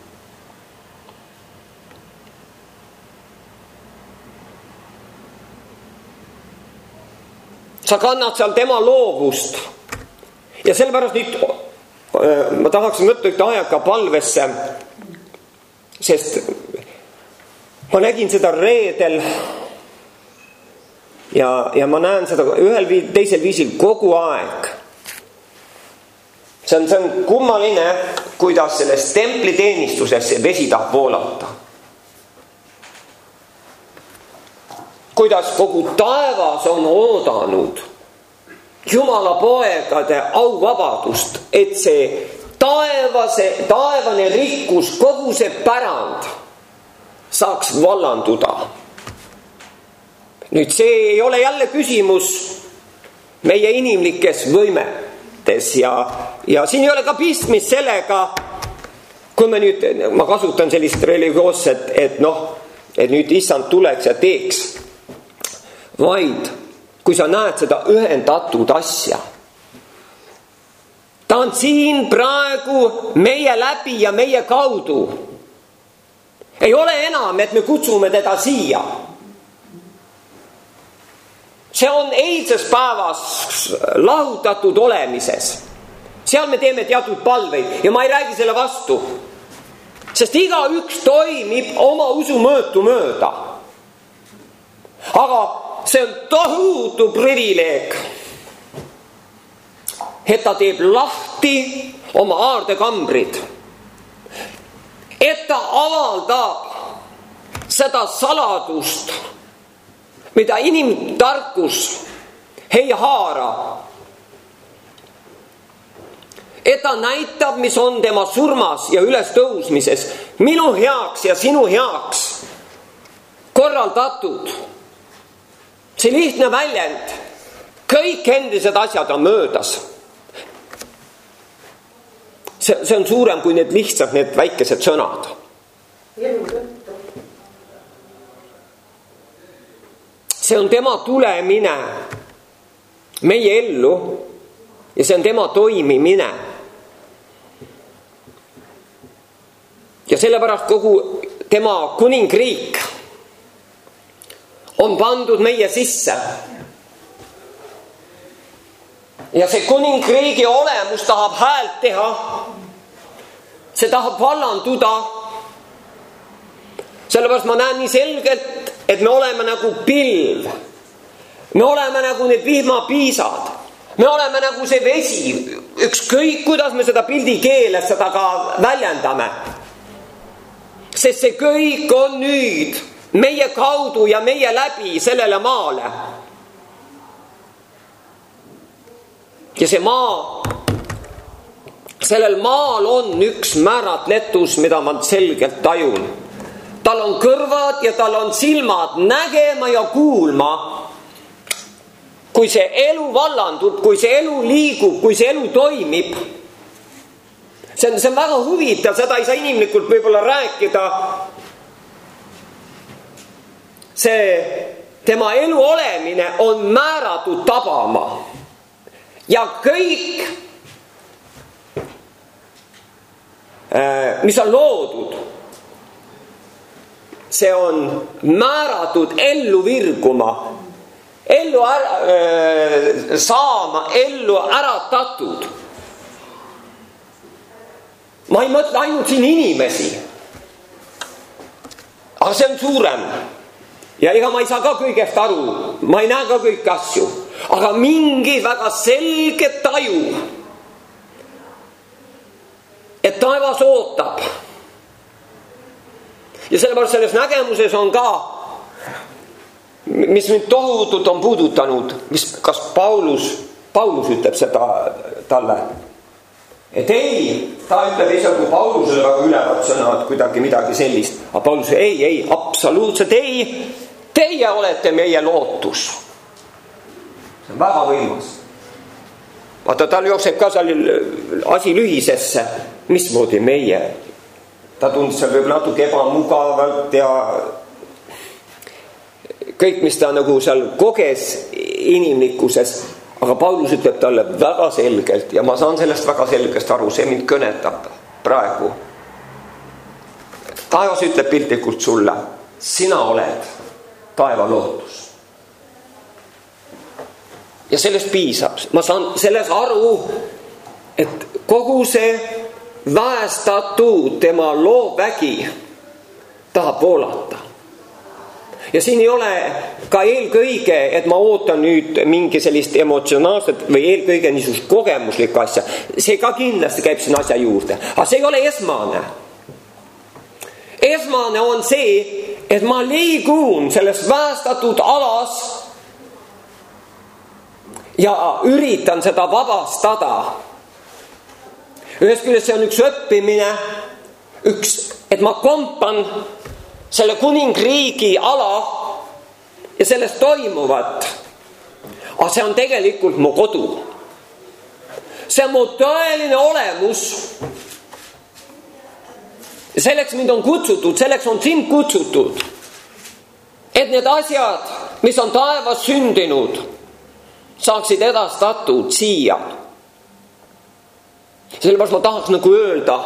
Sa kannad seal tema loovust. Ja sellepärast nüüd ma tahaksin võtta ühte aega palvesse, sest ma nägin seda reedel ja ma näen seda ühel teisel viisil kogu aeg. See on kummaline, kuidas selles templiteenistuses see vesi tahab voolata. Kuidas kogu taevas on oodanud Jumala poegade auvabadust, et see taevane rikkus, kogu see pärand saaks vallanduda. Nüüd see ei ole jälle küsimus meie inimlikes võimetes ja siin ei ole ka pistmist sellega, kui ma kasutan sellist religioosset, et nüüd issand tuleks ja teeks, vaid kui sa näed seda ühendatud asja. Ta on siin praegu meie läbi ja meie kaudu. Ei ole enam, et me kutsume teda siia. See on eilses päevas lahutatud olemises. Seal me teeme teatud palveid ja ma ei räägi selle vastu. Sest igaüks toimib oma usu mõõtu mööda. Aga see on tohutu privileeg, et ta teeb lahti oma aardekambrid, et ta avaldab seda saladust, mida inimtarkus ei haara, et ta näitab, mis on tema surmas ja ülestõusmises minu heaks ja sinu heaks korraldatud. See lihtne väljend, kõik endised asjad on möödas. See on suurem kui lihtsalt need väikesed sõnad. See on tema tulemine meie ellu ja see on tema toimimine. Ja sellepärast kogu tema kuningriik on pandud meie sisse. Ja see kuningriigi olemus tahab häält teha. See tahab vallanduda. Sellepärast ma näen nii selgelt, et me oleme nagu pilv. Me oleme nagu need vihmapiisad. Me oleme nagu see vesi. Ükskõik, kuidas me seda pildi keeles seda ka väljendame. Sest see kõik on nüüd meie kaudu ja meie läbi sellele maale. Ja see maa, sellel maal on üks määratletus, mida ma selgelt tajun. Tal on kõrvad ja tal on silmad nägema ja kuulma. Kui see elu vallandub, kui see elu liigub, kui see elu toimib. See on väga huvitav, seda ei saa inimlikult võib-olla rääkida. See tema elu olemine on määratud tabama ja kõik, mis on loodud, see on määratud ellu virguma, ellu saama, ellu äratatud. Ma ei mõtle ainult siin inimesi, aga see on suurem. Ja ega ma ei saa ka kõigest aru, ma ei näe ka kõiki asju, aga mingi väga selge taju, et taevas ootab. Ja sellepärast selles nägemuses on ka, mis mind tohutult on puudutanud, kas Paulus ütleb seda talle, et ei, ta ütleb esialgu Paulusele väga ülevad sõnad, kuidagi midagi sellist, aga Paulus ei, absoluutselt ei. Teie olete meie lootus. See on väga võimas. vaata, tal jookseb ka seal asi lühisesse, mismoodi meie. Ta tundis seal võib natuke ebamugavalt ja kõik, mis ta nagu seal koges inimlikkuses, aga Paulus ütleb talle väga selgelt ja ma saan sellest väga selgest aru, see mind kõnetab praegu. Taevas ütleb piltlikult sulle, sina oled taeva lootus. Ja sellest piisab. Ma saan selles aru, et kogu see väestatud tema loovvägi tahab voolata. Ja siin ei ole ka eelkõige, et ma ootan nüüd mingi sellist emotsionaalset või eelkõige niisugust kogemuslikku asja. See ka kindlasti käib siin asja juurde. Aga see ei ole esmane. Esmane on see, et ma liigun selles väestatud alas ja üritan seda vabastada. Ühest küljest see on üks õppimine, et ma kompan selle kuningriigi ala ja sellest toimuvat. Aga see on tegelikult mu kodu. See on mu tõeline olemus. Ja selleks mind on kutsutud, selleks on sind kutsutud. Et need asjad, mis on taevas sündinud, saaksid edastatud siia. Sellepärast ma tahaks nagu öelda.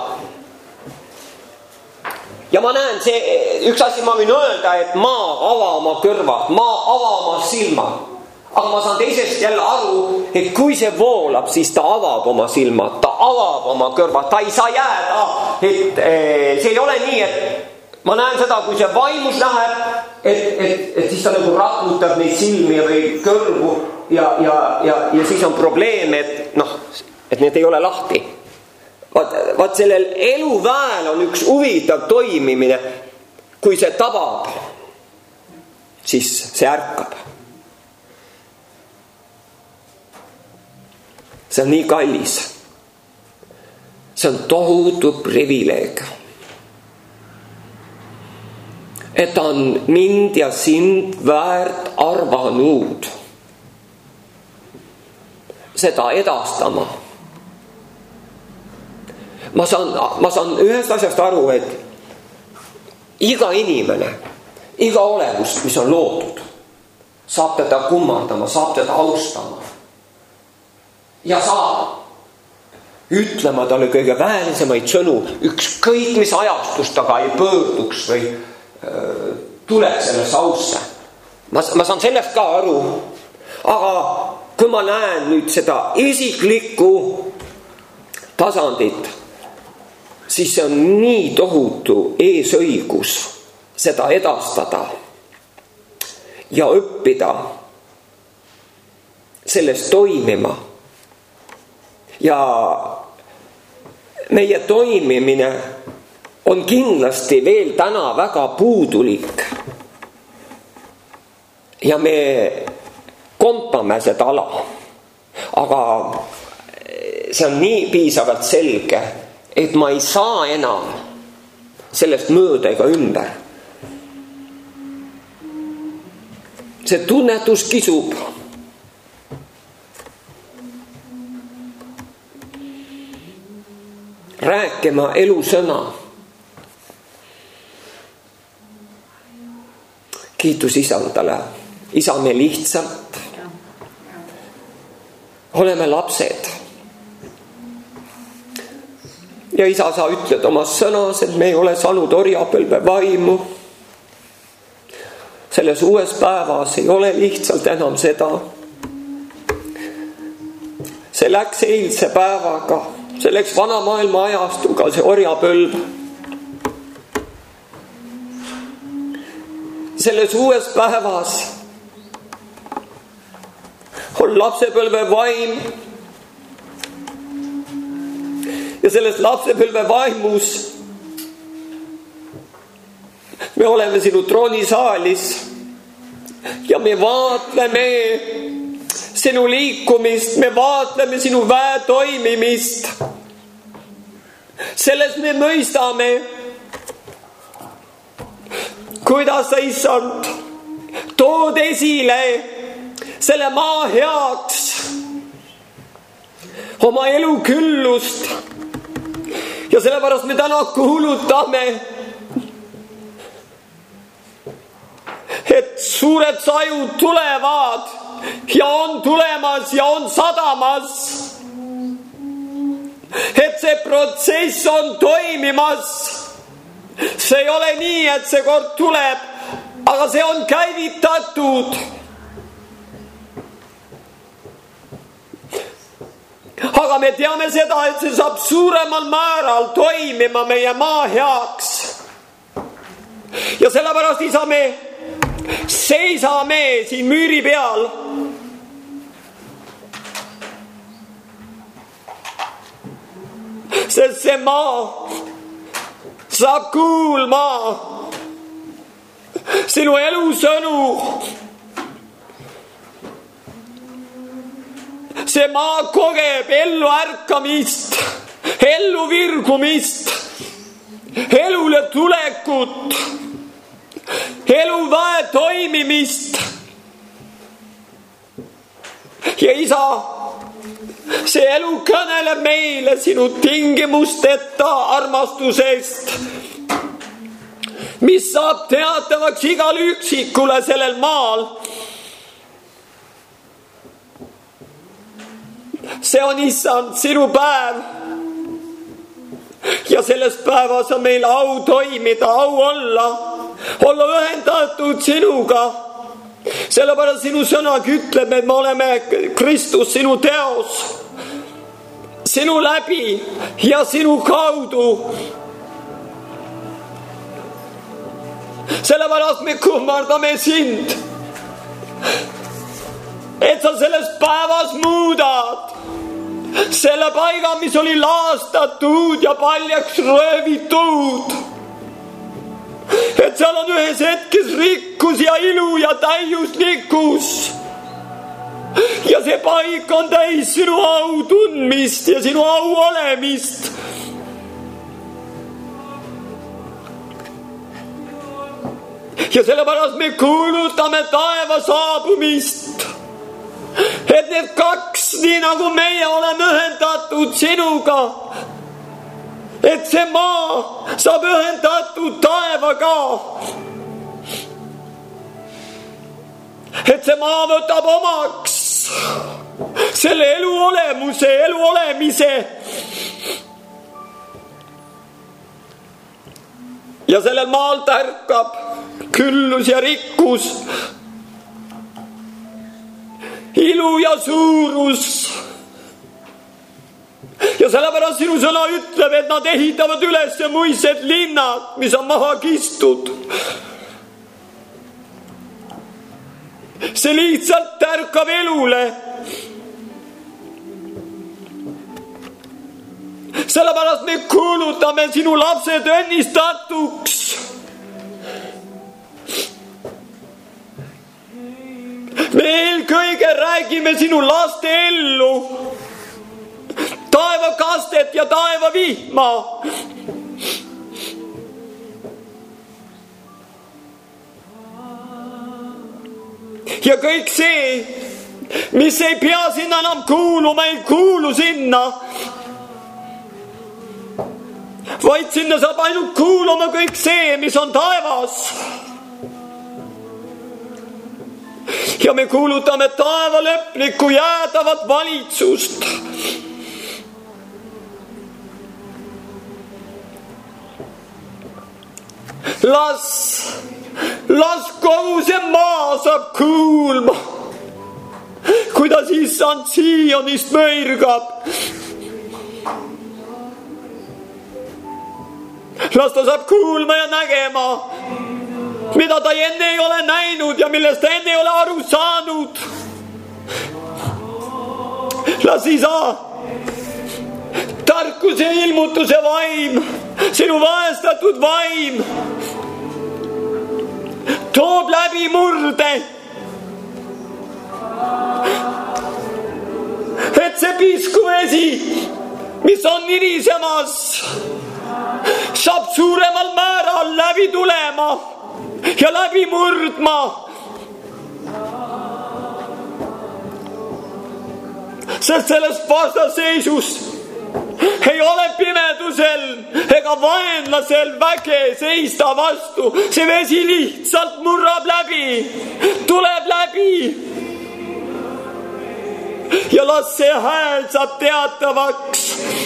Ja ma näen, üks asi ma võin öelda, et maa ava oma kõrvad, maa ava oma silmad. Aga ma saan teisest jälle aru, et kui see voolab, siis ta avab oma silmad, ta avab oma kõrvad, ta ei saa jääda. Et see ei ole nii, et ma näen seda, kui see vaimus läheb, et siis ta nagu raputab neid silmi või kõrvu ja siis on probleem, et need ei ole lahti. Vaat sellel eluväel on üks huvitav toimimine. Kui see tabab, siis see ärkab. See on nii kallis. See on tohutu privileeg. Et ta on mind ja sind väärt arvanud seda edastama. Ma saan ühest asjast aru, et iga inimene, iga olevus, mis on loodud, saab teda kummardama, saab teda austama. Ja saab ütlema talle kõige väelisemaid sõnu, ükskõik mis ajastust taga ei pöörduks või tuleks sellesse ausse. Ma saan sellest ka aru, aga kui ma näen nüüd seda isiklikku tasandit, siis see on nii tohutu eesõigus seda edastada ja õppida selles toimima. Ja meie toimimine on kindlasti veel täna väga puudulik. Ja me kompame seda ala. Aga see on nii piisavalt selge, et ma ei saa enam sellest mööda ega ümber. See tunnetus kisub. Rääkima elusõna. Kiitus Isandale. Isa, me lihtsalt oleme lapsed. Ja Isa, sa ütled oma sõnas, et me ei ole saanud orjapõlve vaimu. Selles uues päevas ei ole lihtsalt enam seda. See läks eilse päevaga. See läks vana maailma ajastuga, see orjapõlv. Selles uues päevas on lapsepõlve vaim. Ja selles lapsepõlve vaimus me oleme sinu troonisaalis ja me vaatleme sinu liikumist, me vaatleme sinu väe toimimist. Selles me mõistame, kuidas sa, Issand, tood esile selle maa heaks. oma elu küllust. Ja sellepärast me täna kuulutame, et suured sajud tulevad ja on tulemas ja on sadamas. Et see protsess on toimimas. See ei ole nii, et see kord tuleb, aga see on käivitatud. Aga me teame seda, et see saab suuremal määral toimima meie maa heaks. Ja sellepärast, isa, me seisame siin müüri peal. Sest see maa saab kuulma sinu elusõnu. See maa kogeb ellu ärkamist, ellu virgumist, elule tulekut, eluväe toimimist. Ja isa, see elu kõneleb meile sinu tingimusteta armastusest, mis saab teatavaks igal üksikule sellel maal. See on, issand, sinu päev. Ja selles päevas on meil au toimida, au olla ühendatud sinuga. Sellepärast sinu sõna ütleb, et me oleme Kristus, sinu teos, sinu läbi ja sinu kaudu. Sellepärast me kummardame sind, et sa selles päevas muudad selle paiga, mis oli laastatud ja paljaks röövitud. Et seal on ühes hetkes rikkus ja ilu ja täiuslikkus. Ja see paik on täis sinu au tundmist ja sinu au olemist. Ja sellepärast me kuulutame taeva saabumist. Et need kaks, nii nagu meie oleme ühendatud sinuga, et see maa saab ühendatud taevaga. Et see maa võtab omaks selle elu olemuse, elu olemise. Ja sellel maal tärkab küllus ja rikkus, ilu ja suurus. Ja sellepärast sinu sõna ütleb, et nad ehitavad üles muised linnad, mis on maha kistud. See lihtsalt tärkab elule. Sellepärast me kuulutame sinu lapsed õnnistatuks. Me eelkõige räägime sinu laste ellu, taevakastet ja taevavihma. Ja kõik see, mis ei pea sinna enam kuuluma, ei kuulu sinna, vaid sinna saab ainult kuuluma kõik see, mis on taevas. Ja me kuulutame taeva lõplikku jäädavat valitsust. Las kogu see maa saab kuulma, kuidas issand Siionist mõirgab. Las ta saab kuulma ja nägema, mida ta enne ei ole näinud ja millest ta enne ei ole aru saanud. Las isa, tarkuse ilmutuse vaim, sinu vaestatud vaim toob läbi murde. Et see piskuvesi, mis on nirisemas, saab suuremal määral läbi tulema ja läbi murdma. sest sellest vastaseisus ei ole pimedusel ega vaenlasel väge seista vastu. See vesi lihtsalt murrab läbi, tuleb läbi. Ja las see hääl saab teatavaks,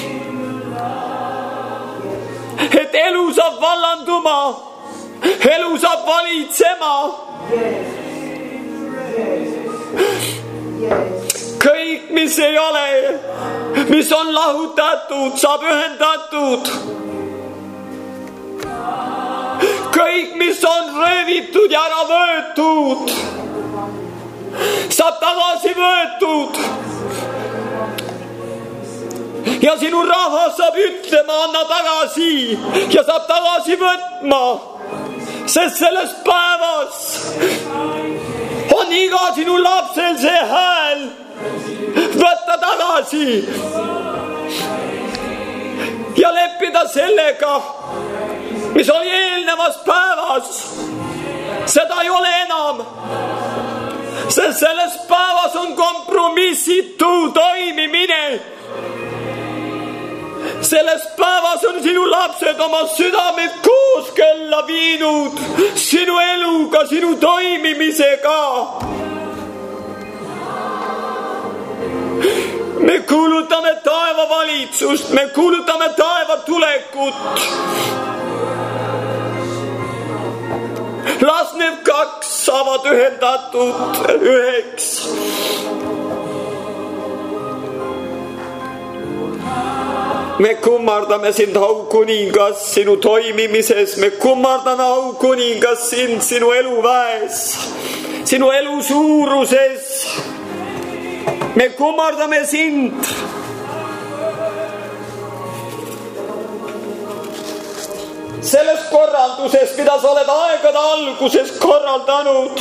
et elu saab vallanduma, elu saab valitsema. Kõik, mis ei ole, mis on lahutatud, saab ühendatud. Kõik, mis on röövitud ja ära võetud, saab tagasi võetud. Ja sinu rahvas saab ütlema, anna tagasi ja saab tagasi võtma. Sest selles päevas on iga sinu lapsel see hääl võtta tagasi ja leppida sellega, mis oli eelnevas päevas. Seda ei ole enam, sest selles päevas on kompromissitu toimimine. Selles päevas on sinu lapsed oma südamed kooskõlla viinud sinu eluga, sinu toimimisega. Me kuulutame taeva valitsust, me kuulutame taeva tulekut. Las need kaks saavad ühendatud üheks. Me kummardame sind, au kuningas, sinu toimimises. Me kummardame, au kuningas, sind sinu eluväes, sinu elu suuruses. Me kummardame sind. Selles korralduses, mida sa oled aegade alguses korraldanud.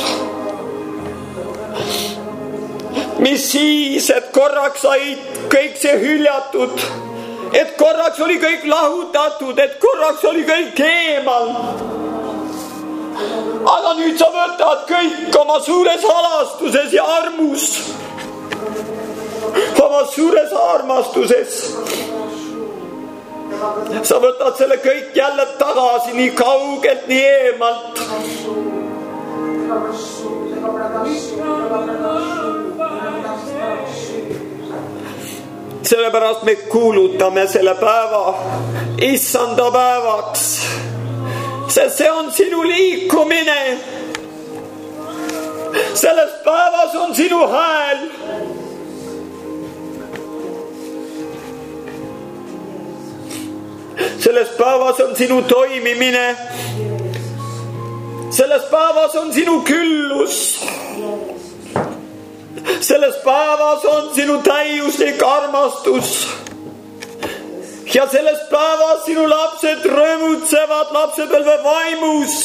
Mis siis, et korraks sai kõik see hüljatud, et korraks oli kõik lahutatud, et korraks oli kõik eemal. Aga nüüd sa võtad kõik oma suures halastuses ja armus, oma suures armastuses. Sa võtad selle kõik jälle tagasi nii kaugelt, nii eemalt. Sellepärast me kuulutame selle päeva issanda päevaks, sest see on sinu liikumine. Selles päevas on sinu hääl. Selles päevas on sinu toimimine. Selles päevas on sinu küllus. Selles päevas on sinu täiuslik armastus. Ja selles päevas sinu lapsed rõõmutsevad lapsepõlve vaimus.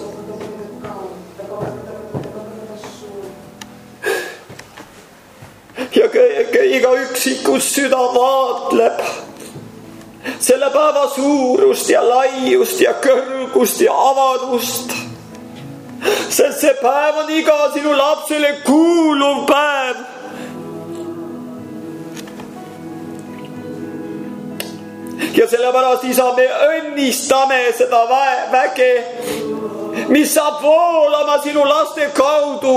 Ja iga üksikus süda vaatleb selle päeva suurust ja laiust ja kõrgust ja avadust. Sest see päev on iga sinu lapsele kuuluv päev. Ja sellepärast, isa, me õnnistame seda väge, mis saab voolama sinu laste kaudu.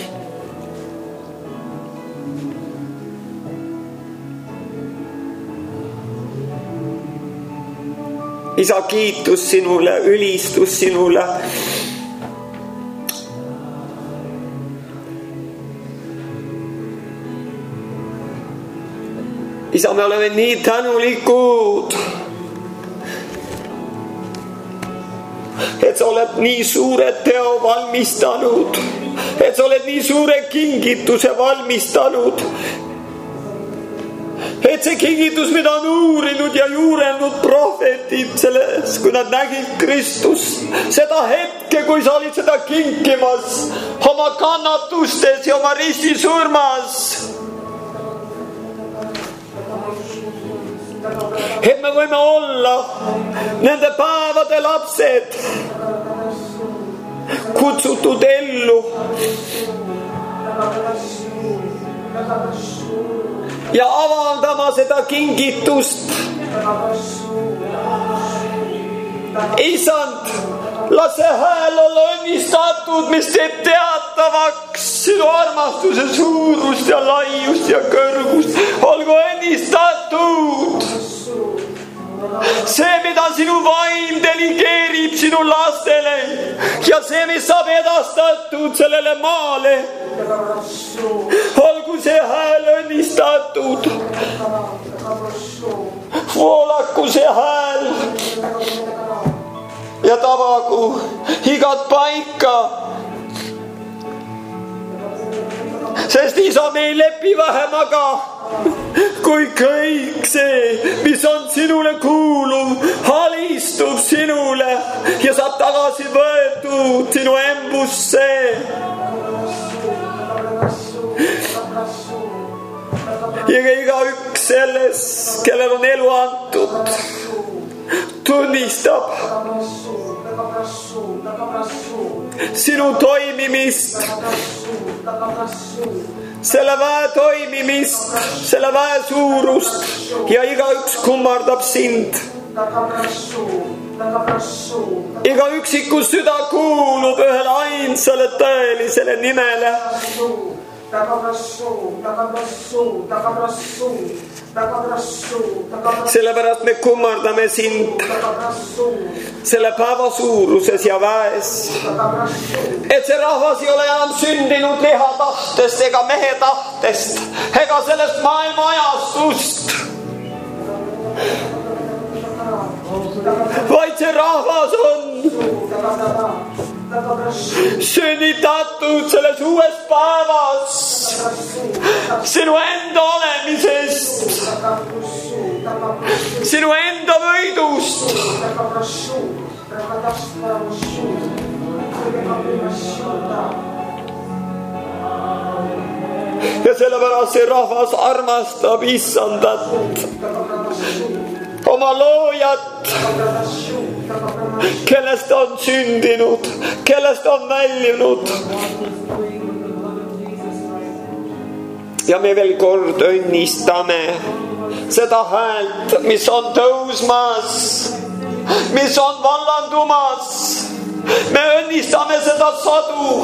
Isa, kiitus sinule, ülistus sinule. Isa, me oleme nii tänulikud, et sa oled nii suure teo valmistanud, et sa oled nii suure kingituse valmistanud. Et see kingitus, mida on uurinud ja juurelnud prohvetid selles, kui nad nägid Kristust, seda hetke, kui sa olid seda kinkimas oma kannatustes ja oma ristisurmas. Et me võime olla nende päevade lapsed, kutsutud ellu. ja avaldama seda kingitust. Isand, las see hääl olla õnnistatud, mis teeb teatavaks sinu armastuse suurust ja laiust ja kõrgust. Olgu õnnistatud see, mida sinu vaim delegeerib sinu lastele ja see, mis saab edastatud sellele maale. Olgu see hääl õnnistatud. Voolaku see hääl ja tabagu igat paika. Sest isa, me ei lepi vähemaga kui kõik see, mis on sinule kuuluv, halistub sinule ja saab tagasi võetud sinu embusse. Ja igaüks selles, kellel on elu antud, tunnistab sinu toimimist, selle väe toimimist, selle väe suurust ja igaüks kummardab sind. Iga üksiku süda kuulub ühele ainsale tõelisele nimele. Sellepärast me kummardame sind selle päeva suuruses ja väes, et see rahvas ei ole enam sündinud liha tahtest ega mehe tahtest ega sellest maailma ajastust, vaid see rahvas on sünnitatud selles uues päevas sinu enda olemisest, sinu enda võidust. Ja sellepärast see rahvas armastab Issandat, oma loojat, kellest on sündinud, kellest on väljunud. Ja me veel kord õnnistame seda häält, mis on tõusmas, mis on vallandumas. Me õnnistame seda sadu.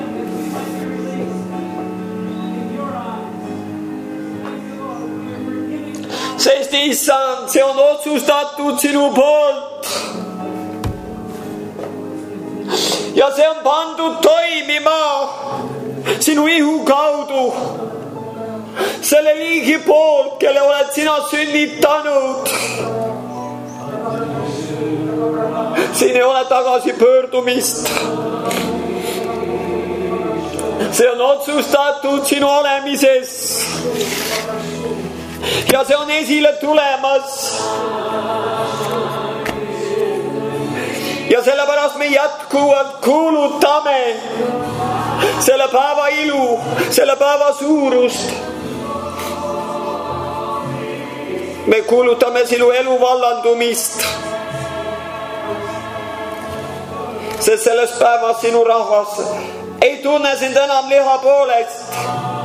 Sest Issand, see on otsustatud sinu poolt. Ja see on pandud toimima sinu ihu kaudu. Selle liigi poolt, kelle oled sina sünnitanud. Siin ei ole tagasi pöördumist. See on otsustatud sinu olemises. Ja see on esile tulemas. Ja sellepärast me jätkuvalt kuulutame selle päeva ilu, selle päeva suurust. Me kuulutame sinu elu vallandumist. Sest selles päevas sinu rahvas ei tunne sind enam liha poolest.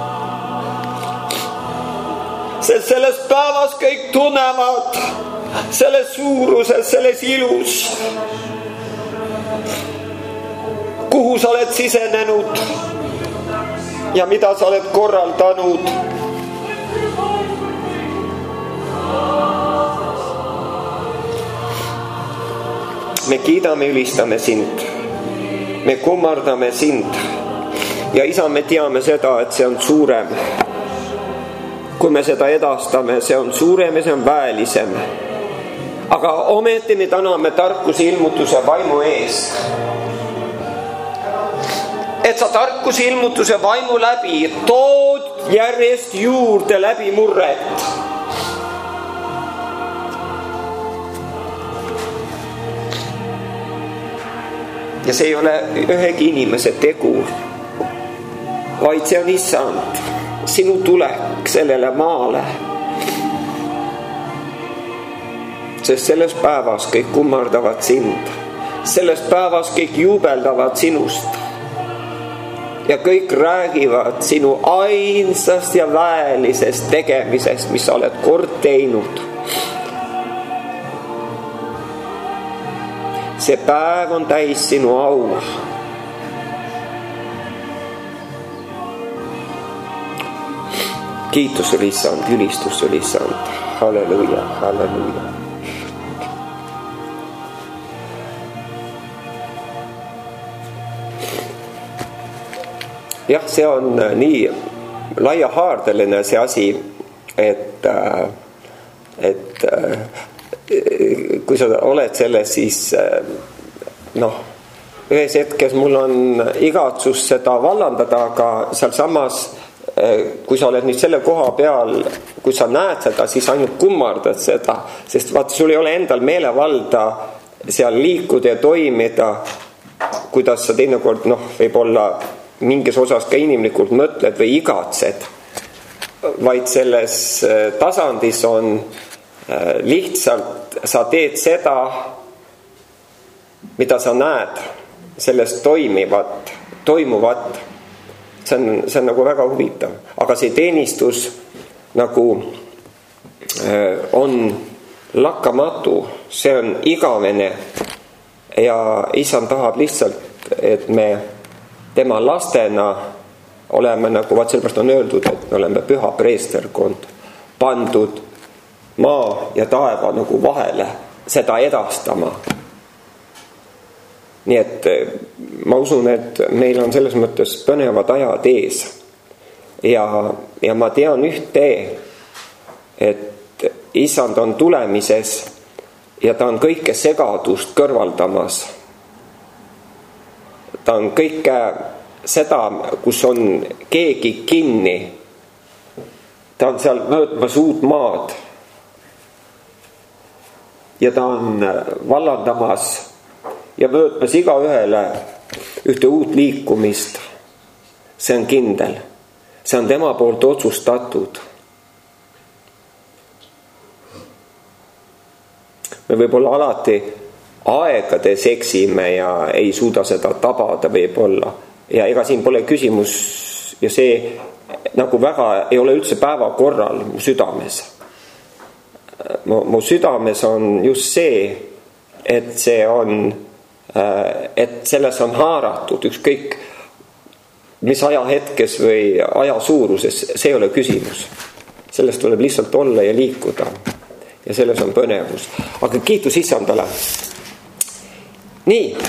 Sest selles päevas kõik tunnevad selles suuruses, selles ilus, kuhu sa oled sisenenud ja mida sa oled korraldanud. Me kiidame, ülistame sind. Me kummardame sind. Ja isa, me teame seda, et see on suurem. Kui me seda edastame, see on suurem ja see on väelisem. Aga ometi me täname tarkuse ilmutuse vaimu eest. Et sa tarkuse ilmutuse vaimu läbi tood järjest juurde läbi murret. Ja see ei ole ühegi inimese tegu, vaid see on Issand, sinu tulek sellele maale. Sest selles päevas kõik kummardavad sind. Selles päevas kõik juubeldavad sinust. ja kõik räägivad sinu ainsast ja väelisest tegemisest, mis sa oled kord teinud. See päev on täis sinu au. Kiitus sulle, Issand, ülistus sulle, Issand. Halleluja, halleluja. Jah, see on nii laiahaardeline see asi, et kui sa oled selles, siis ühes hetkes mul on igatsus seda vallandada, aga seal samas kui sa oled nüüd selle koha peal, kui sa näed seda, siis ainult kummardad seda, sest vaata, sul ei ole endal meelevalda seal liikuda ja toimida, kuidas sa teinekord, võib-olla mingis osas ka inimlikult mõtled või igatsed, vaid selles tasandis on lihtsalt, sa teed seda, mida sa näed, sellest toimuvat. See on nagu väga huvitav, aga see teenistus nagu on lakkamatu, see on igavene ja Issand tahab lihtsalt, et me tema lastena oleme nagu, sellepärast on öeldud, et me oleme püha preesterkond, pandud maa ja taeva nagu vahele seda edastama. Nii et ma usun, et meil on selles mõttes põnevad ajad ees ja ma tean ühte, et Issand on tulemises ja ta on kõike segadust kõrvaldamas. Ta on kõike seda, kus on keegi kinni. Ta on seal möödmas uut maad ja ta on vallandamas ja möödmas igaühele ühte uut liikumist. See on kindel. See on tema poolt otsustatud. Me võib-olla alati aegades eksime ja ei suuda seda tabada võib-olla. Ja ega siin pole küsimus ja see nagu väga ei ole üldse päevakorral mu südames. Mu südames on just see, et see on et selles on haaratud ükskõik mis ajahetkes või aja suuruses, see ei ole küsimus. Sellest tuleb lihtsalt olla ja liikuda ja selles on põnevus. Aga kiitus Issandale. Nii.